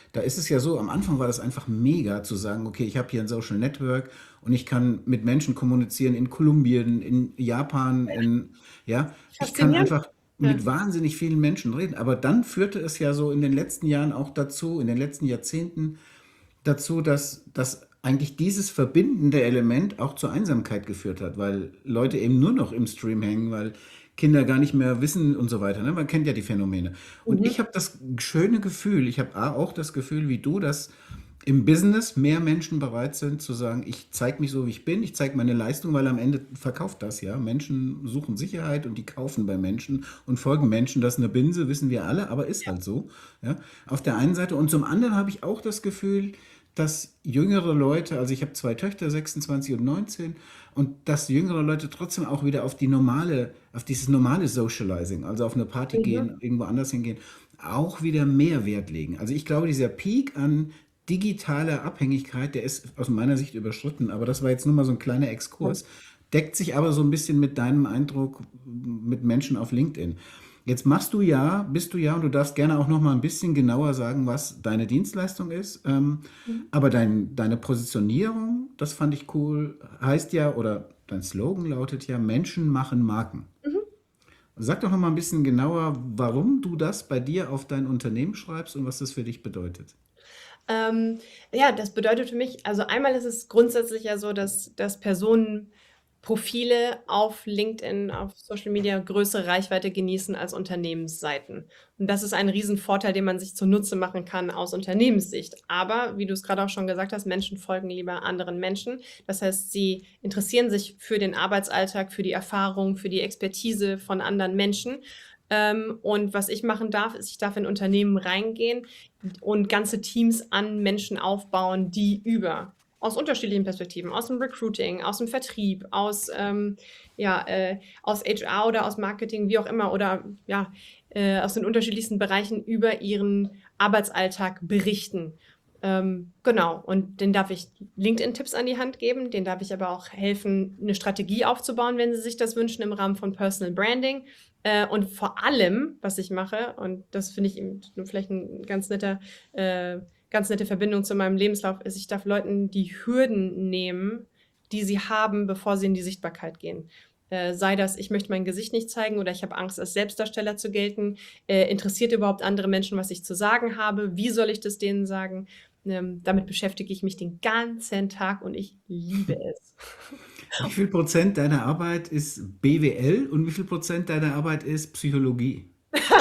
Speaker 1: Da ist es ja so, am Anfang war das einfach mega zu sagen, okay, ich habe hier ein Social Network und ich kann mit Menschen kommunizieren in Kolumbien, in Japan, in, ja, ich kann
Speaker 2: Faszinierend.
Speaker 1: einfach
Speaker 2: Ja.
Speaker 1: mit wahnsinnig vielen Menschen reden. Aber dann führte es ja so in den letzten Jahren auch dazu, in den letzten Jahrzehnten dazu, dass, dass eigentlich dieses verbindende Element auch zur Einsamkeit geführt hat, weil Leute eben nur noch im Stream hängen, weil Kinder gar nicht mehr wissen und so weiter. Ne? Man kennt ja die Phänomene. Und
Speaker 2: Mhm.
Speaker 1: ich habe das schöne Gefühl, ich habe auch das Gefühl wie du, dass im Business mehr Menschen bereit sind zu sagen, ich zeige mich so, wie ich bin, ich zeige meine Leistung, weil am Ende verkauft das ja. Menschen suchen Sicherheit und die kaufen bei Menschen und folgen Menschen. Das ist eine Binse, wissen wir alle, aber ist halt so. Ja? Auf der einen Seite. Und zum anderen habe ich auch das Gefühl, dass jüngere Leute, also ich habe zwei Töchter, sechsundzwanzig und neunzehn, und dass jüngere Leute trotzdem auch wieder auf die normale, auf dieses normale Socializing, also auf eine Party
Speaker 2: Mhm.
Speaker 1: gehen, irgendwo anders hingehen, auch wieder mehr Wert legen. Also ich glaube, dieser Peak an digitaler Abhängigkeit, der ist aus meiner Sicht überschritten, aber das war jetzt nur mal so ein kleiner Exkurs, deckt sich aber so ein bisschen mit deinem Eindruck mit Menschen auf LinkedIn. Jetzt machst du ja, bist du ja, und du darfst gerne auch noch mal ein bisschen genauer sagen, was deine Dienstleistung ist. Ähm,
Speaker 2: Mhm.
Speaker 1: aber dein, deine Positionierung, das fand ich cool, heißt ja, oder dein Slogan lautet ja, Menschen machen Marken.
Speaker 2: Mhm.
Speaker 1: Sag doch noch mal ein bisschen genauer, warum du das bei dir auf dein Unternehmen schreibst und was das für dich bedeutet.
Speaker 2: Ähm, ja, das bedeutet für mich, also einmal ist es grundsätzlich ja so, dass, dass Personen Profile auf LinkedIn, auf Social Media größere Reichweite genießen als Unternehmensseiten. Und das ist ein Riesenvorteil, den man sich zunutze machen kann aus Unternehmenssicht. Aber, wie du es gerade auch schon gesagt hast, Menschen folgen lieber anderen Menschen. Das heißt, sie interessieren sich für den Arbeitsalltag, für die Erfahrung, für die Expertise von anderen Menschen. Ähm, und was ich machen darf, ist, ich darf in Unternehmen reingehen und ganze Teams an Menschen aufbauen, die über aus unterschiedlichen Perspektiven, aus dem Recruiting, aus dem Vertrieb, aus, ähm, ja, äh, aus H R oder aus Marketing, wie auch immer, oder ja, äh, aus den unterschiedlichsten Bereichen über ihren Arbeitsalltag berichten. Ähm, genau, und den darf ich LinkedIn-Tipps an die Hand geben, den darf ich aber auch helfen, eine Strategie aufzubauen, wenn sie sich das wünschen, im Rahmen von Personal Branding. Äh, und vor allem, was ich mache, und das finde ich eben vielleicht ein ganz netter, äh, ganz nette Verbindung zu meinem Lebenslauf, ist, ich darf Leuten die Hürden nehmen, die sie haben, bevor sie in die Sichtbarkeit gehen. Äh, sei das, ich möchte mein Gesicht nicht zeigen oder ich habe Angst, als Selbstdarsteller zu gelten. Äh, interessiert überhaupt andere Menschen, was ich zu sagen habe? Wie soll ich das denen sagen? Ähm, damit beschäftige ich mich den ganzen Tag und ich liebe es.
Speaker 1: Wie viel Prozent deiner Arbeit ist B W L und wie viel Prozent deiner Arbeit ist Psychologie?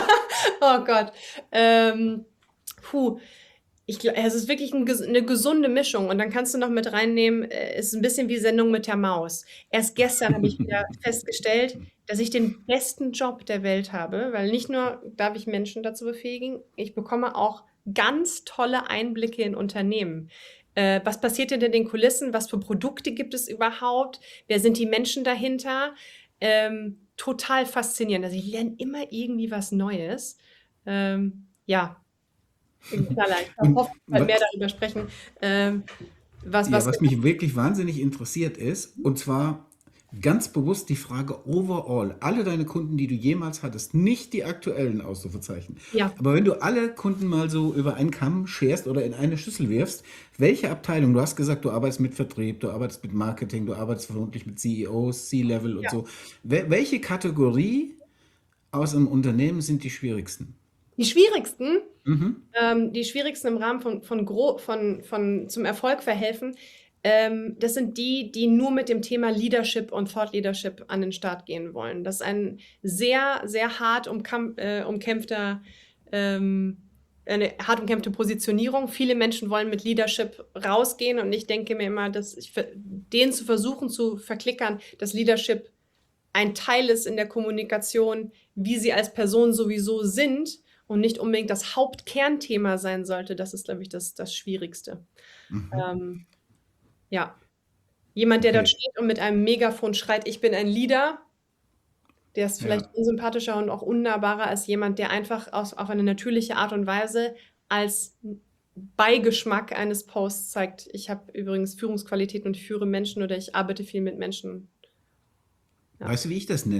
Speaker 2: Oh Gott. Ähm, puh. Ich glaube, es ist wirklich ein, ges- eine gesunde Mischung. Und dann kannst du noch mit reinnehmen, äh, es ist ein bisschen wie Sendung mit der Maus. Erst gestern habe ich wieder festgestellt, dass ich den besten Job der Welt habe, weil nicht nur darf ich Menschen dazu befähigen, ich bekomme auch ganz tolle Einblicke in Unternehmen. Äh, was passiert hinter den Kulissen? Was für Produkte gibt es überhaupt? Wer sind die Menschen dahinter? Ähm, total faszinierend. Also ich lerne immer irgendwie was Neues. Ähm, ja, klar, ich kann
Speaker 1: Und
Speaker 2: hoffentlich bald
Speaker 1: wa-
Speaker 2: mehr darüber sprechen, ähm, was,
Speaker 1: ja,
Speaker 2: was
Speaker 1: was mich wirklich wahnsinnig interessiert ist, und zwar ganz bewusst die Frage overall, alle deine Kunden, die du jemals hattest, nicht die aktuellen Ausrufezeichen.
Speaker 2: ja,
Speaker 1: Aber wenn du alle Kunden mal so über einen Kamm scherst oder in eine Schüssel wirfst, welche Abteilung, du hast gesagt, du arbeitest mit Vertrieb, du arbeitest mit Marketing, du arbeitest vermutlich mit C E Os, C-Level und
Speaker 2: ja.
Speaker 1: so. Wel welche Kategorie aus einem Unternehmen sind die schwierigsten?
Speaker 2: Die schwierigsten,
Speaker 1: Mhm.
Speaker 2: ähm, die schwierigsten im Rahmen von, von, gro von, von zum Erfolg verhelfen, ähm, das sind die, die nur mit dem Thema Leadership und Thought Leadership an den Start gehen wollen. Das ist ein sehr, sehr hart umkam äh, umkämpfter, ähm, eine hart umkämpfte Positionierung. Viele Menschen wollen mit Leadership rausgehen und ich denke mir immer, dass ich, ver- denen zu versuchen zu verklickern, dass Leadership ein Teil ist in der Kommunikation, wie sie als Person sowieso sind und nicht unbedingt das Hauptkernthema sein sollte, das ist, glaube ich, das, das Schwierigste.
Speaker 1: Mhm.
Speaker 2: Ähm, ja, jemand, der dort
Speaker 1: Okay.
Speaker 2: steht und mit einem Megafon schreit, ich bin ein Leader, der ist vielleicht
Speaker 1: Ja.
Speaker 2: unsympathischer und auch unnahbarer als jemand, der einfach aus, auf eine natürliche Art und Weise als Beigeschmack eines Posts zeigt, ich habe übrigens Führungsqualitäten und ich führe Menschen oder ich arbeite viel mit Menschen. Ja.
Speaker 1: Weißt du, wie ich das nenne?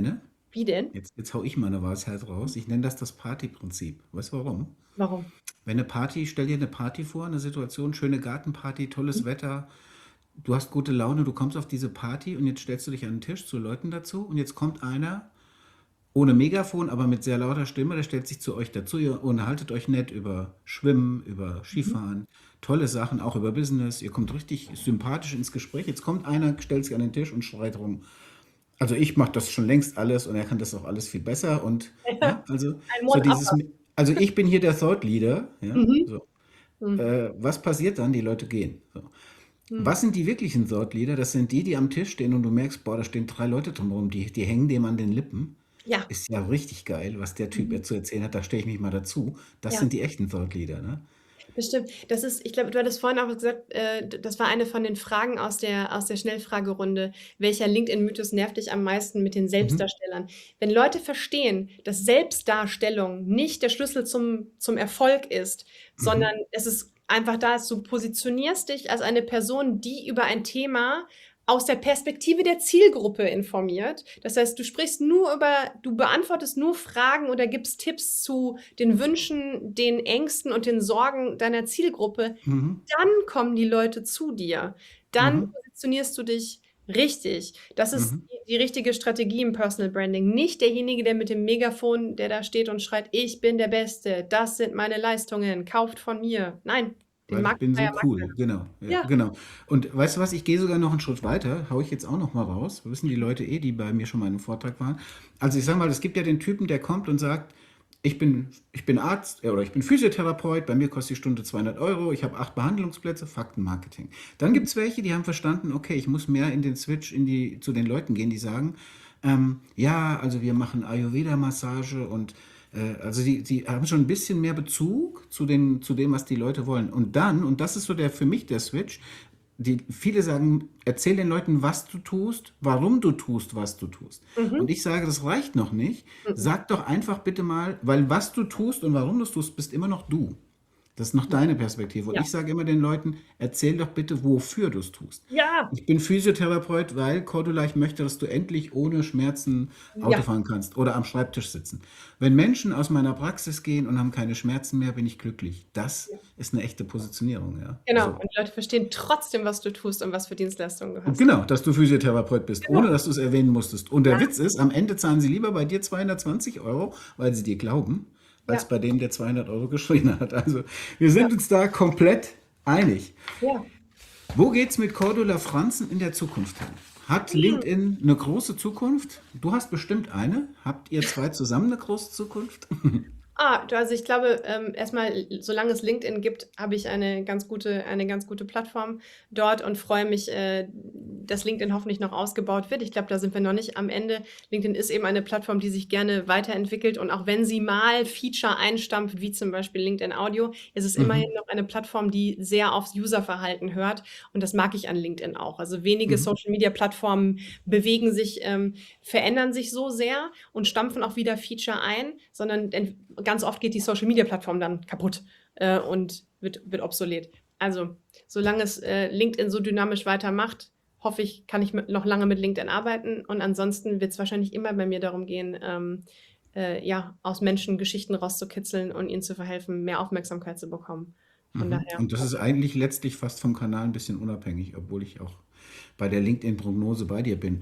Speaker 2: Wie denn?
Speaker 1: Jetzt, jetzt hau ich mal eine Weisheit raus. Ich nenne das das Partyprinzip. Weißt du warum?
Speaker 2: Warum?
Speaker 1: Wenn eine Party, stell dir eine Party vor, eine Situation, schöne Gartenparty, tolles Wetter, du hast gute Laune, du kommst auf diese Party und jetzt stellst du dich an den Tisch zu Leuten dazu und jetzt kommt einer ohne Megafon, aber mit sehr lauter Stimme, der stellt sich zu euch dazu, ihr unterhaltet euch nett über Schwimmen, über Skifahren, tolle Sachen, auch über Business, ihr kommt richtig sympathisch ins Gespräch. Jetzt kommt einer, stellt sich an den Tisch und schreit rum. Also ich mache das schon längst alles und er kann das auch alles viel besser und ja, also
Speaker 2: Ein
Speaker 1: so
Speaker 2: One-Upper.
Speaker 1: dieses, also ich bin hier der Thought Leader, ja,
Speaker 2: Mhm.
Speaker 1: so.
Speaker 2: Mhm.
Speaker 1: Äh, was passiert dann? Die Leute gehen. So.
Speaker 2: Mhm.
Speaker 1: Was sind die wirklichen Thought Leader? Das sind die, die am Tisch stehen und du merkst, boah, da stehen drei Leute drumherum, die, die hängen dem an den Lippen.
Speaker 2: Ja.
Speaker 1: Ist ja richtig geil, was der Typ
Speaker 2: Mhm.
Speaker 1: jetzt zu erzählen hat, da stelle ich mich mal dazu. Das
Speaker 2: Ja.
Speaker 1: sind die echten Thought Leader, ne?
Speaker 2: Bestimmt. Das ist, ich glaube, du hattest vorhin auch gesagt, äh, d- das war eine von den Fragen aus der, aus der Schnellfragerunde. Welcher LinkedIn-Mythos nervt dich am meisten mit den
Speaker 1: Mhm.
Speaker 2: Selbstdarstellern? Wenn Leute verstehen, dass Selbstdarstellung nicht der Schlüssel zum, zum Erfolg ist, sondern
Speaker 1: Mhm.
Speaker 2: es ist einfach da, ist, du positionierst dich als eine Person, die über ein Thema aus der Perspektive der Zielgruppe informiert. Das heißt, du sprichst nur über, du beantwortest nur Fragen oder gibst Tipps zu den Wünschen, den Ängsten und den Sorgen deiner Zielgruppe.
Speaker 1: Mhm.
Speaker 2: Dann kommen die Leute zu dir. Dann
Speaker 1: Mhm.
Speaker 2: positionierst du dich richtig. Das ist
Speaker 1: Mhm.
Speaker 2: die, die richtige Strategie im Personal Branding. Nicht derjenige, der mit dem Megafon, der da steht und schreit, ich bin der Beste, das sind meine Leistungen, kauft von mir. Nein, den
Speaker 1: Weil ich bin so
Speaker 2: Marktschreier mag
Speaker 1: cool,
Speaker 2: keiner.
Speaker 1: genau, ja,
Speaker 2: Ja.
Speaker 1: genau. Und weißt du was, ich gehe sogar noch einen Schritt weiter, hau ich jetzt auch noch mal raus. Wissen die Leute eh, die bei mir schon mal in einem Vortrag waren. Also ich sag mal, es gibt ja den Typen, der kommt und sagt, ich bin, ich bin Arzt äh, oder ich bin Physiotherapeut, bei mir kostet die Stunde zweihundert Euro, ich habe acht Behandlungsplätze, Faktenmarketing. Dann gibt es welche, die haben verstanden, okay, ich muss mehr in den Switch in die, zu den Leuten gehen, die sagen, ähm, ja, also wir machen Ayurveda-Massage und äh, also die, die haben schon ein bisschen mehr Bezug zu, den, zu dem, was die Leute wollen. Und dann, und das ist so der für mich der Switch, die, viele sagen, erzähl den Leuten, was du tust, warum du tust, was du tust.
Speaker 2: Mhm.
Speaker 1: Und ich sage, das reicht noch nicht.
Speaker 2: Mhm.
Speaker 1: Sag doch einfach bitte mal, weil was du tust und warum du es tust, bist immer noch du. Das ist noch deine Perspektive. Und
Speaker 2: Ja.
Speaker 1: ich sage immer den Leuten, erzähl doch bitte, wofür du es tust.
Speaker 2: Ja.
Speaker 1: Ich bin Physiotherapeut, weil Cordula, ich möchte, dass du endlich ohne Schmerzen Auto
Speaker 2: Ja.
Speaker 1: fahren kannst oder am Schreibtisch sitzen. Wenn Menschen aus meiner Praxis gehen und haben keine Schmerzen mehr, bin ich glücklich. Das ist eine echte Positionierung, ja.
Speaker 2: Genau.
Speaker 1: So.
Speaker 2: Und die Leute verstehen trotzdem, was du tust und was für Dienstleistungen du
Speaker 1: Und
Speaker 2: hast.
Speaker 1: genau, dass du Physiotherapeut bist,
Speaker 2: Genau.
Speaker 1: ohne dass du es erwähnen musstest. Und der
Speaker 2: Ja.
Speaker 1: Witz ist, am Ende zahlen sie lieber bei dir zweihundertzwanzig Euro, weil sie dir glauben, als
Speaker 2: Ja.
Speaker 1: bei dem, der zweihundert Euro geschrien hat. Also wir
Speaker 2: Ja.
Speaker 1: sind uns da komplett einig.
Speaker 2: Ja.
Speaker 1: Wo geht's mit Cordula Franzen in der Zukunft hin? Hat LinkedIn eine große Zukunft? Du hast bestimmt eine. Habt ihr zwei zusammen eine große Zukunft?
Speaker 2: Ah, du, also ich glaube, ähm, erstmal, solange es LinkedIn gibt, habe ich eine ganz gute, eine ganz gute Plattform dort und freue mich, äh, dass LinkedIn hoffentlich noch ausgebaut wird. Ich glaube, da sind wir noch nicht am Ende. LinkedIn ist eben eine Plattform, die sich gerne weiterentwickelt und auch wenn sie mal Feature einstampft, wie zum Beispiel LinkedIn Audio, ist es immerhin
Speaker 1: Mhm.
Speaker 2: noch eine Plattform, die sehr aufs Userverhalten hört und das mag ich an LinkedIn auch. Also wenige
Speaker 1: Mhm.
Speaker 2: Social-Media-Plattformen bewegen sich, ähm, verändern sich so sehr und stampfen auch wieder Feature ein, sondern ent- ganz oft geht die Social-Media-Plattform dann kaputt äh, und wird, wird obsolet. Also, solange es äh, LinkedIn so dynamisch weitermacht, hoffe ich, kann ich mit, noch lange mit LinkedIn arbeiten. Und ansonsten wird es wahrscheinlich immer bei mir darum gehen, ähm, äh, ja, aus Menschen Geschichten rauszukitzeln und ihnen zu verhelfen, mehr Aufmerksamkeit zu bekommen. Von
Speaker 1: Mhm.
Speaker 2: daher.
Speaker 1: Und das ist eigentlich letztlich fast vom Kanal ein bisschen unabhängig, obwohl ich auch bei der LinkedIn-Prognose bei dir bin.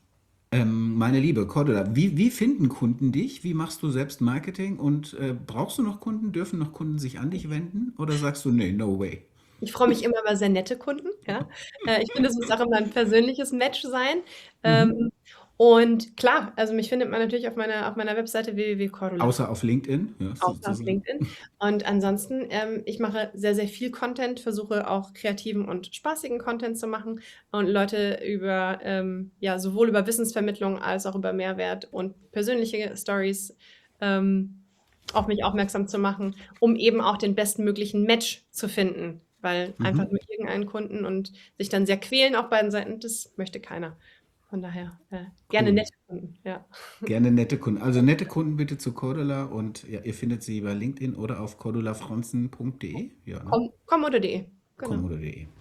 Speaker 1: Ähm, meine liebe Cordula, wie, wie finden Kunden dich? Wie machst du selbst Marketing? Und äh, brauchst du noch Kunden? Dürfen noch Kunden sich an dich wenden? Oder sagst du, nee, no way?
Speaker 2: Ich freue mich immer über sehr nette Kunden. Ja. Äh, ich finde, es muss auch immer ein persönliches Match sein.
Speaker 1: Mhm.
Speaker 2: Ähm, und klar, also mich findet man natürlich auf meiner, auf meiner Webseite w w w punkt cordula
Speaker 1: Außer auf LinkedIn, ja,
Speaker 2: außer auf
Speaker 1: sozusagen.
Speaker 2: LinkedIn. Und ansonsten, ähm, ich mache sehr, sehr viel Content, versuche auch kreativen und spaßigen Content zu machen und Leute über, ähm, ja, sowohl über Wissensvermittlung als auch über Mehrwert und persönliche Stories ähm, auf mich aufmerksam zu machen, um eben auch den bestmöglichen Match zu finden. Weil einfach
Speaker 1: Mhm.
Speaker 2: nur irgendeinen Kunden und sich dann sehr quälen auf beiden Seiten, das möchte keiner. Von daher äh, gerne
Speaker 1: Cool.
Speaker 2: nette Kunden, ja.
Speaker 1: Gerne nette Kunden. Also nette Kunden bitte zu Cordula und ja, ihr findet sie bei LinkedIn oder auf cordulafranzen punkt de. Ja, ne?
Speaker 2: Komm, komm oder de. Genau.
Speaker 1: com oder de. So,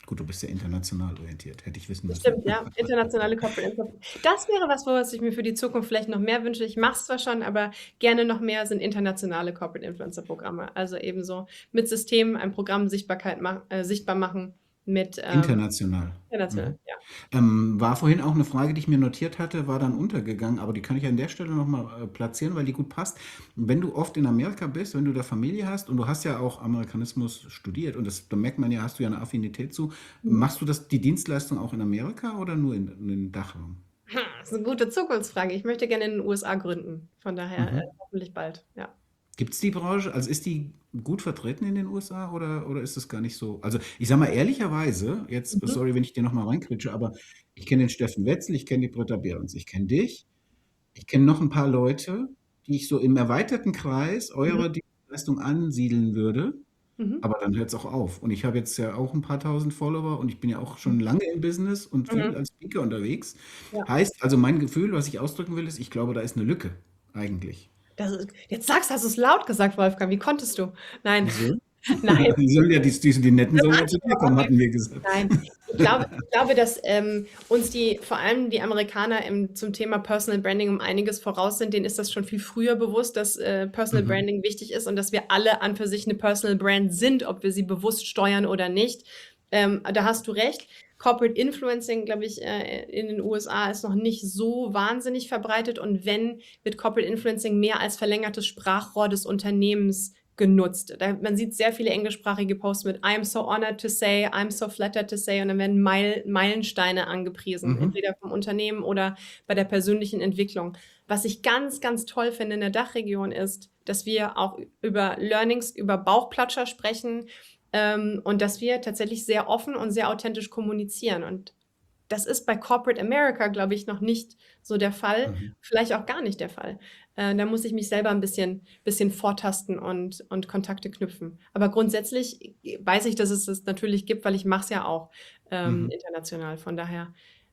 Speaker 1: Gut, du bist ja international orientiert, hätte ich wissen
Speaker 2: Das
Speaker 1: müssen.
Speaker 2: stimmt, ja. Internationale Corporate Info. Das wäre was, was ich mir für die Zukunft vielleicht noch mehr wünsche. Ich mache es zwar schon, aber gerne noch mehr sind internationale Corporate Influencer Programme. Also ebenso mit Systemen ein Programm Sichtbarkeit mach, äh, sichtbar machen mit ähm,
Speaker 1: International.
Speaker 2: international,
Speaker 1: Mhm.
Speaker 2: ja.
Speaker 1: Ähm, war vorhin auch eine Frage, die ich mir notiert hatte, war dann untergegangen, aber die kann ich an der Stelle nochmal äh, platzieren, weil die gut passt. Wenn du oft in Amerika bist, wenn du da Familie hast und du hast ja auch Amerikanismus studiert und das, da merkt man ja, hast du ja eine Affinität zu,
Speaker 2: Mhm.
Speaker 1: machst du das, die Dienstleistung auch in Amerika oder nur in, in den Dachraum?
Speaker 2: Ha, das ist eine gute Zukunftsfrage. Ich möchte gerne in den U S A gründen. Von daher äh,
Speaker 1: Mhm.
Speaker 2: hoffentlich bald, ja.
Speaker 1: Gibt es die Branche, also ist die gut vertreten in den U S A oder, oder ist das gar nicht so? Also ich sage mal ehrlicherweise, jetzt,
Speaker 2: Mhm.
Speaker 1: sorry, wenn ich dir nochmal reinquitsche, aber ich kenne den Steffen Wetzel, ich kenne die Britta Behrens, ich kenne dich, ich kenne noch ein paar Leute, die ich so im erweiterten Kreis
Speaker 2: Mhm.
Speaker 1: eurer Dienstleistung ansiedeln würde,
Speaker 2: Mhm.
Speaker 1: aber dann hört es auch auf. Und ich habe jetzt ja auch ein paar tausend Follower und ich bin ja auch schon lange im Business und viel
Speaker 2: Mhm.
Speaker 1: als Speaker unterwegs.
Speaker 2: Ja.
Speaker 1: Heißt, also mein Gefühl, was ich ausdrücken will, ist, ich glaube, da ist eine Lücke eigentlich.
Speaker 2: Das ist, jetzt sagst, hast du es laut gesagt, Wolfgang. Wie konntest du? Nein,
Speaker 1: Wieso?
Speaker 2: nein.
Speaker 1: Die sollen ja, die, die, die Netten
Speaker 2: Das
Speaker 1: sollen ja
Speaker 2: hast
Speaker 1: zu
Speaker 2: du
Speaker 1: dir kommen, hatten wir gesagt.
Speaker 2: Nein, ich glaube, ich glaube, dass ähm, uns die, vor allem die Amerikaner im, zum Thema Personal Branding um einiges voraus sind. Denen ist das schon viel früher bewusst, dass äh, Personal
Speaker 1: Mhm.
Speaker 2: Branding wichtig ist und dass wir alle an für sich eine Personal Brand sind, ob wir sie bewusst steuern oder nicht. Ähm, da hast du recht. Corporate Influencing, glaube ich, äh, in den U S A ist noch nicht so wahnsinnig verbreitet und wenn, wird Corporate Influencing mehr als verlängertes Sprachrohr des Unternehmens genutzt. Da, man sieht sehr viele englischsprachige Posts mit I'm so honored to say, I'm so flattered to say und dann werden Meil, Meilensteine angepriesen,
Speaker 1: Mhm.
Speaker 2: entweder vom Unternehmen oder bei der persönlichen Entwicklung. Was ich ganz, ganz toll finde in der Dachregion ist, dass wir auch über Learnings, über Bauchplatscher sprechen ähm, und dass wir tatsächlich sehr offen und sehr authentisch kommunizieren und das ist bei Corporate America, glaube ich, noch nicht so der Fall,
Speaker 1: Mhm.
Speaker 2: vielleicht auch gar nicht der Fall. Äh, da muss ich mich selber ein bisschen, bisschen vortasten und, und Kontakte knüpfen. Aber grundsätzlich weiß ich, dass es das natürlich gibt, weil ich mache es ja auch ähm,
Speaker 1: Mhm.
Speaker 2: international. Von daher,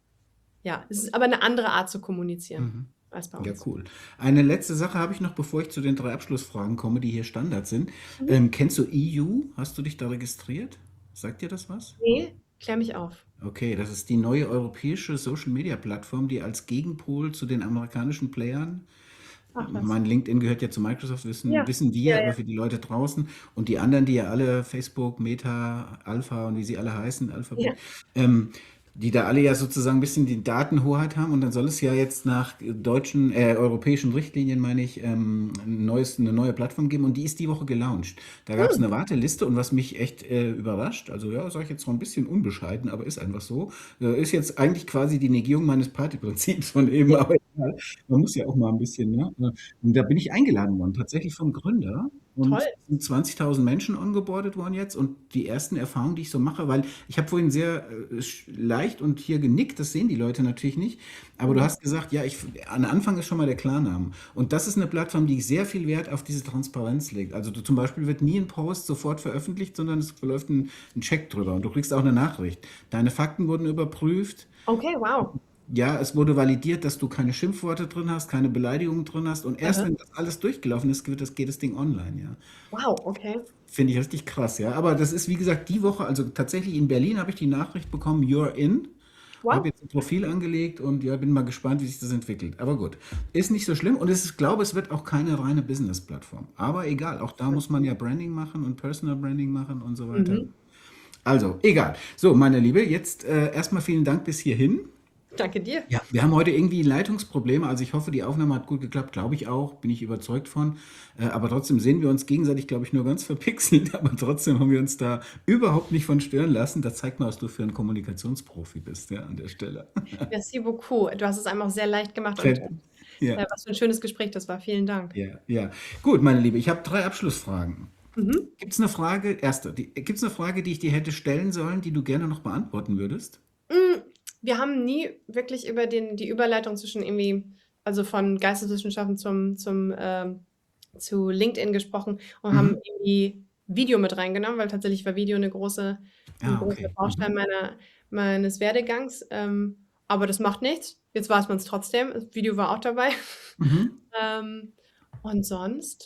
Speaker 2: ja, es ist aber eine andere Art zu kommunizieren
Speaker 1: Mhm.
Speaker 2: als bei
Speaker 1: Ja,
Speaker 2: uns.
Speaker 1: cool. Eine letzte Sache habe ich noch, bevor ich zu den drei Abschlussfragen komme, die hier Standard sind.
Speaker 2: Mhm.
Speaker 1: Ähm, kennst du E U? Hast du dich da registriert? Sagt dir das was?
Speaker 2: Nee, klär mich auf.
Speaker 1: Okay, das ist die neue europäische Social-Media-Plattform, die als Gegenpol zu den amerikanischen Playern,
Speaker 2: Ach was.
Speaker 1: mein LinkedIn gehört ja zu Microsoft, wissen,
Speaker 2: Ja,
Speaker 1: wissen
Speaker 2: ja,
Speaker 1: wir,
Speaker 2: ja.
Speaker 1: aber für die Leute draußen und die anderen, die ja alle Facebook, Meta, Alpha und wie sie alle heißen,
Speaker 2: Ja.
Speaker 1: Alphabet, ähm, die da alle ja sozusagen ein bisschen die Datenhoheit haben und dann soll es ja jetzt nach deutschen, äh, europäischen Richtlinien, meine ich, ähm, ein neues, eine neue Plattform geben und die ist die Woche gelauncht. Da gab es
Speaker 2: Hm.
Speaker 1: eine Warteliste und was mich echt äh, überrascht, also ja, sage ich jetzt noch ein bisschen unbescheiden, aber ist einfach so, äh, ist jetzt eigentlich quasi die Negierung meines Partyprinzips von eben, aber egal. Man muss ja auch mal ein bisschen, ne? Und da bin ich eingeladen worden, tatsächlich vom Gründer. Und
Speaker 2: Toll.
Speaker 1: es sind zwanzigtausend Menschen ongeboardet worden jetzt. Und die ersten Erfahrungen, die ich so mache, weil ich habe vorhin sehr äh, sch- leicht und hier genickt, das sehen die Leute natürlich nicht. Aber du
Speaker 2: Mhm.
Speaker 1: hast gesagt, ja, ich, an Anfang ist schon mal der Klarname. Und das ist eine Plattform, die sehr viel Wert auf diese Transparenz legt. Also du, zum Beispiel wird nie ein Post sofort veröffentlicht, sondern es verläuft ein, ein Check drüber. Und du kriegst auch eine Nachricht. Deine Fakten wurden überprüft.
Speaker 2: Okay, wow.
Speaker 1: Ja, es wurde validiert, dass du keine Schimpfworte drin hast, keine Beleidigungen drin hast. Und erst
Speaker 2: Aha.
Speaker 1: wenn das alles durchgelaufen ist, geht das, geht das Ding online, ja.
Speaker 2: Wow, okay.
Speaker 1: Finde ich richtig krass, ja. Aber das ist, wie gesagt, die Woche, also tatsächlich in Berlin habe ich die Nachricht bekommen, you're in. Habe
Speaker 2: Wow.
Speaker 1: jetzt ein Profil angelegt und ja, bin mal gespannt, wie sich das entwickelt. Aber gut, ist nicht so schlimm und es ist, ich glaube, es wird auch keine reine Business-Plattform. Aber egal, auch da muss man ja Branding machen und Personal Branding machen und so weiter.
Speaker 2: Mhm.
Speaker 1: Also, egal. So, meine Liebe, jetzt äh, erstmal vielen Dank bis hierhin.
Speaker 2: Danke dir.
Speaker 1: Ja, wir haben heute irgendwie Leitungsprobleme. Also ich hoffe, die Aufnahme hat gut geklappt, glaube ich auch, bin ich überzeugt von. Äh, aber trotzdem sehen wir uns gegenseitig, glaube ich, nur ganz verpixelt. Aber trotzdem haben wir uns da überhaupt nicht von stören lassen. Das zeigt mal, was du für ein Kommunikationsprofi bist, ja, an der Stelle.
Speaker 2: Merci beaucoup. Du hast es einem auch sehr leicht gemacht und
Speaker 1: Fred, ja,
Speaker 2: äh, was für ein schönes Gespräch das war. Vielen Dank.
Speaker 1: ja, ja. Gut, meine Liebe, ich habe drei Abschlussfragen.
Speaker 2: Mhm.
Speaker 1: Gibt es eine Frage, erste, gibt es eine Frage, die ich dir hätte stellen sollen, die du gerne noch beantworten würdest?
Speaker 2: Mm, Wir haben nie wirklich über den, die Überleitung zwischen irgendwie, also von Geisteswissenschaften zum, zum, ähm, zu LinkedIn gesprochen und haben
Speaker 1: Mhm.
Speaker 2: irgendwie Video mit reingenommen, weil tatsächlich war Video eine große, ein
Speaker 1: Ah,
Speaker 2: großer
Speaker 1: okay.
Speaker 2: Baustein
Speaker 1: Mhm.
Speaker 2: meiner, meines Werdegangs. Ähm, aber das macht nichts. Jetzt weiß man es trotzdem. Das Video war auch dabei.
Speaker 1: Mhm.
Speaker 2: Ähm, und sonst?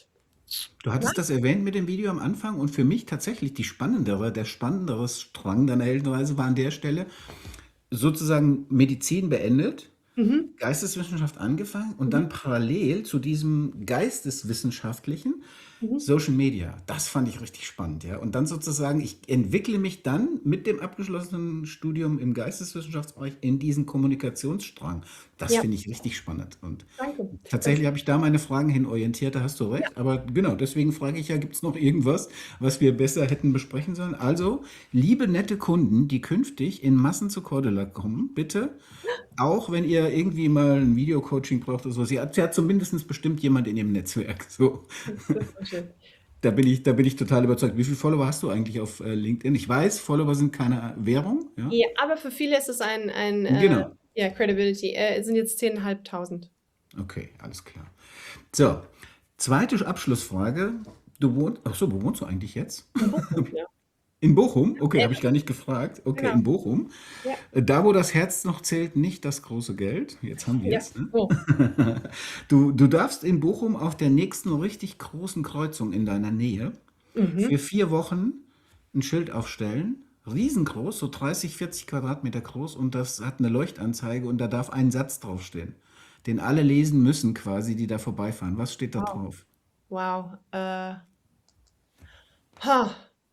Speaker 1: Du
Speaker 2: Ja?
Speaker 1: hattest das erwähnt mit dem Video am Anfang und für mich tatsächlich die spannendere, der spannendere Strang deiner Heldenreise war an der Stelle sozusagen Medizin beendet,
Speaker 2: Mhm.
Speaker 1: Geisteswissenschaft angefangen und
Speaker 2: Mhm.
Speaker 1: dann parallel zu diesem Geisteswissenschaftlichen
Speaker 2: Mhm.
Speaker 1: Social Media. Das fand ich richtig spannend, ja. Und dann sozusagen, ich entwickle mich dann mit dem abgeschlossenen Studium im Geisteswissenschaftsbereich in diesen Kommunikationsstrang. Das
Speaker 2: Ja,
Speaker 1: finde ich richtig spannend. Und
Speaker 2: danke. Das,
Speaker 1: tatsächlich habe ich da meine Fragen hin orientiert, da hast du
Speaker 2: ja.
Speaker 1: recht. Aber genau, deswegen frage ich ja, gibt es noch irgendwas, was wir besser hätten besprechen sollen? Also, liebe nette Kunden, die künftig in Massen zu Cordula kommen, bitte, auch wenn ihr irgendwie mal ein Videocoaching braucht oder so, sie hat, sie hat zumindest bestimmt jemand in ihrem Netzwerk. So,
Speaker 2: Das ist so schön.
Speaker 1: da bin ich, da bin ich total überzeugt. Wie viele Follower hast du eigentlich auf äh, LinkedIn? Ich weiß, Follower sind keine Währung, ja?
Speaker 2: Ja, aber für viele ist es ein, ein äh,
Speaker 1: Genau.
Speaker 2: ja, Credibility. Äh, es sind jetzt zehntausendfünfhundert.
Speaker 1: Okay, alles klar. So, zweite Abschlussfrage. Du wohnst, ach so, wo wohnst du eigentlich jetzt?
Speaker 2: In Bochum, ja.
Speaker 1: In Bochum? Okay,
Speaker 2: Ja,
Speaker 1: habe ich gar nicht gefragt. Okay,
Speaker 2: genau.
Speaker 1: in Bochum.
Speaker 2: Ja.
Speaker 1: Äh, Da, wo das Herz noch zählt, nicht das große Geld. Jetzt haben wir
Speaker 2: Ja.
Speaker 1: es. Ne?
Speaker 2: Oh.
Speaker 1: Du, du darfst in Bochum auf der nächsten richtig großen Kreuzung in deiner Nähe
Speaker 2: Mhm.
Speaker 1: für vier Wochen ein Schild aufstellen. Riesengroß, so dreißig, vierzig Quadratmeter groß und das hat eine Leuchtanzeige und da darf ein Satz draufstehen, den alle lesen müssen quasi, die da vorbeifahren. Was steht da
Speaker 2: Wow.
Speaker 1: drauf?
Speaker 2: Wow. Äh, ha.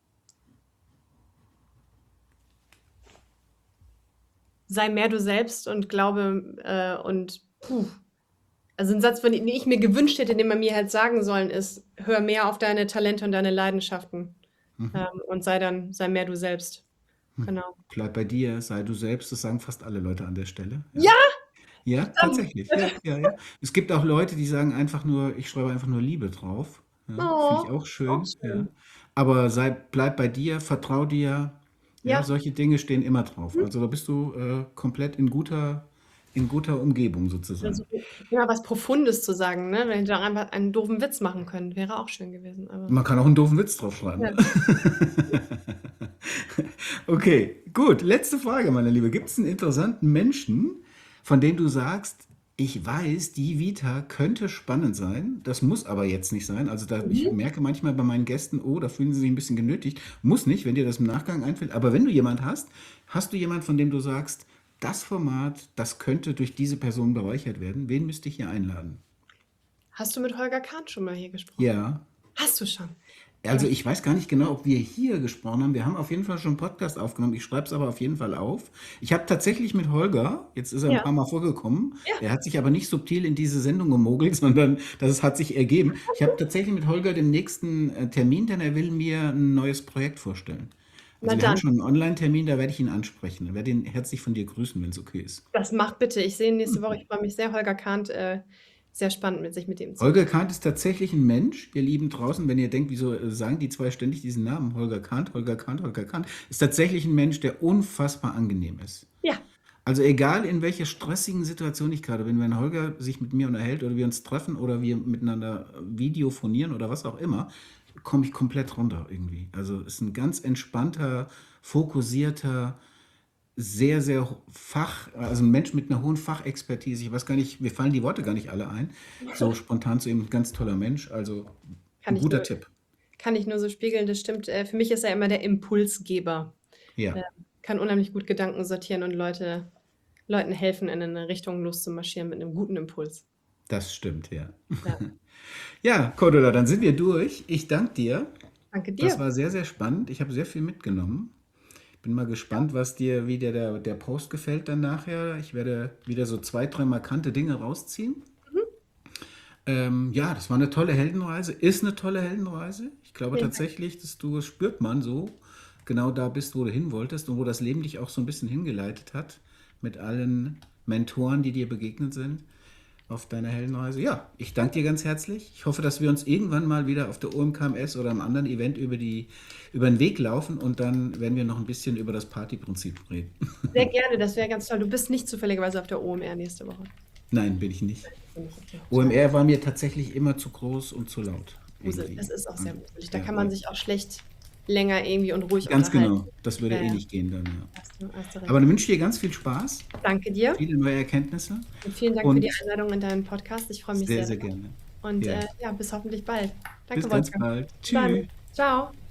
Speaker 2: Sei mehr du selbst und glaube äh, und puh. Also ein Satz, den ich mir gewünscht hätte, den man mir halt sagen sollen, ist, hör mehr auf deine Talente und deine Leidenschaften
Speaker 1: Mhm.
Speaker 2: ähm, und sei dann, sei mehr du selbst.
Speaker 1: Hm.
Speaker 2: Genau.
Speaker 1: Bleib bei dir, sei du selbst, das sagen fast alle Leute an der Stelle. Ja,
Speaker 2: Ja,
Speaker 1: ja,
Speaker 2: verdammt.
Speaker 1: tatsächlich. Ja, ja, ja. Es gibt auch Leute, die sagen einfach nur, ich schreibe einfach nur Liebe drauf. Ja, finde ich
Speaker 2: Oh,
Speaker 1: auch
Speaker 2: auch
Speaker 1: schön. Ja.
Speaker 2: schön.
Speaker 1: Aber sei, bleib bei dir, vertrau dir. Ja,
Speaker 2: Ja.
Speaker 1: solche Dinge stehen immer drauf.
Speaker 2: Hm.
Speaker 1: Also da bist du äh, komplett in guter, in guter Umgebung
Speaker 2: Also,
Speaker 1: sozusagen.
Speaker 2: ja, was Profundes zu sagen, ne? Wenn die doch einfach einen doofen Witz machen können, wäre auch schön gewesen. Aber
Speaker 1: Man kann auch einen doofen Witz draufschreiben.
Speaker 2: ja.
Speaker 1: Ne? Okay, gut. Letzte Frage, meine Liebe. Gibt es einen interessanten Menschen, von dem du sagst, ich weiß, die Vita könnte spannend sein, das muss aber jetzt nicht sein. Also da, ich
Speaker 2: Mhm.
Speaker 1: merke manchmal bei meinen Gästen, oh, da fühlen sie sich ein bisschen genötigt. Muss nicht, wenn dir das im Nachgang einfällt. Aber wenn du jemand hast, hast du jemand, von dem du sagst, das Format, das könnte durch diese Person bereichert werden. Wen müsste ich hier einladen?
Speaker 2: Hast du mit Holger Kahn schon mal hier gesprochen?
Speaker 1: Ja.
Speaker 2: Hast du schon?
Speaker 1: Also
Speaker 2: Ja.
Speaker 1: ich weiß gar nicht genau, ob wir hier gesprochen haben. Wir haben auf jeden Fall schon einen Podcast aufgenommen. Ich schreibe es aber auf jeden Fall auf. Ich habe tatsächlich mit Holger, jetzt ist er ein
Speaker 2: Ja.
Speaker 1: paar Mal vorgekommen,
Speaker 2: Ja.
Speaker 1: er hat sich aber nicht subtil in diese Sendung gemogelt, sondern das hat sich ergeben. Ich habe tatsächlich mit Holger den nächsten äh, Termin, denn er will mir ein neues Projekt vorstellen.
Speaker 2: Na
Speaker 1: Also wir haben
Speaker 2: dann,
Speaker 1: schon einen Online-Termin, da werde ich ihn ansprechen. Ich werde ihn herzlich von dir grüßen, wenn es okay ist.
Speaker 2: das macht bitte. Ich sehe ihn nächste Woche. Ich freue mich sehr. Holger Kahn, äh, sehr spannend, mit sich mit dem zu.
Speaker 1: Holger Kahn ist tatsächlich ein Mensch, ihr Lieben draußen, wenn ihr denkt, wieso äh, sagen die zwei ständig diesen Namen, Holger Kahn, Holger Kahn, Holger Kahn, ist tatsächlich ein Mensch, der unfassbar angenehm ist.
Speaker 2: Ja.
Speaker 1: Also egal in welcher stressigen Situation ich gerade bin, wenn Holger sich mit mir unterhält oder wir uns treffen oder wir miteinander videophonieren oder was auch immer, komme ich komplett runter irgendwie. Also ist ein ganz entspannter, fokussierter, sehr, sehr Fach, also ein Mensch mit einer hohen Fachexpertise. Ich weiß gar nicht, mir fallen die Worte gar nicht alle ein. So spontan zu ihm, ein ganz toller Mensch. Also
Speaker 2: Kann
Speaker 1: ein
Speaker 2: ich
Speaker 1: guter
Speaker 2: nur,
Speaker 1: Tipp.
Speaker 2: kann ich nur so spiegeln, das stimmt. Äh, für mich ist er immer der Impulsgeber.
Speaker 1: Ja,
Speaker 2: Äh, kann unheimlich gut Gedanken sortieren und Leute, Leuten helfen, in eine Richtung loszumarschieren mit einem guten Impuls.
Speaker 1: das stimmt, ja.
Speaker 2: Ja.
Speaker 1: Ja, Cordula, dann sind wir durch. Ich danke dir.
Speaker 2: Danke
Speaker 1: Das
Speaker 2: dir.
Speaker 1: war sehr, sehr spannend. Ich habe sehr viel mitgenommen. Bin mal gespannt, was dir, wie dir der, der Post gefällt dann nachher. Ich werde wieder so zwei, drei markante Dinge rausziehen.
Speaker 2: Mhm.
Speaker 1: Ähm, ja, das war eine tolle Heldenreise, ist eine tolle Heldenreise. Ich glaube
Speaker 2: Vielen Dank.
Speaker 1: tatsächlich, dass du, das spürt man so, genau da bist, wo du hin wolltest und wo das Leben dich auch so ein bisschen hingeleitet hat mit allen Mentoren, die dir begegnet sind auf deiner Heldenreise. Ja, ich danke dir ganz herzlich. Ich hoffe, dass wir uns irgendwann mal wieder auf der O M K M S oder einem anderen Event über, die, über den Weg laufen und dann werden wir noch ein bisschen über das Partyprinzip reden.
Speaker 2: Sehr gerne, das wäre ganz toll. Du bist nicht zufälligerweise auf der O M R nächste Woche.
Speaker 1: Nein, bin ich nicht.
Speaker 2: Finde ich okay.
Speaker 1: O M R war mir tatsächlich immer zu groß und zu laut.
Speaker 2: Gruselig.
Speaker 1: Irgendwie.
Speaker 2: Das ist auch sehr gruselig. Da
Speaker 1: Ja,
Speaker 2: kann man
Speaker 1: ja.
Speaker 2: sich auch schlecht länger irgendwie und ruhig
Speaker 1: Ganz
Speaker 2: unterhalten.
Speaker 1: genau. Das würde
Speaker 2: Ja,
Speaker 1: eh
Speaker 2: ja.
Speaker 1: nicht gehen dann, ja.
Speaker 2: Hast du, hast du recht.
Speaker 1: Aber dann wünsche ich dir ganz viel Spaß,
Speaker 2: Danke dir
Speaker 1: viele neue Erkenntnisse
Speaker 2: und vielen Dank für
Speaker 1: und
Speaker 2: die Einladung in deinen Podcast. Ich freue mich
Speaker 1: sehr,
Speaker 2: sehr.
Speaker 1: sehr gerne.
Speaker 2: Und
Speaker 1: Ja.
Speaker 2: äh, ja, bis hoffentlich bald.
Speaker 1: Bis
Speaker 2: Danke,
Speaker 1: ganz
Speaker 2: Wolfgang.
Speaker 1: bald.
Speaker 2: Bis dann.
Speaker 1: Tschüss.
Speaker 2: Ciao.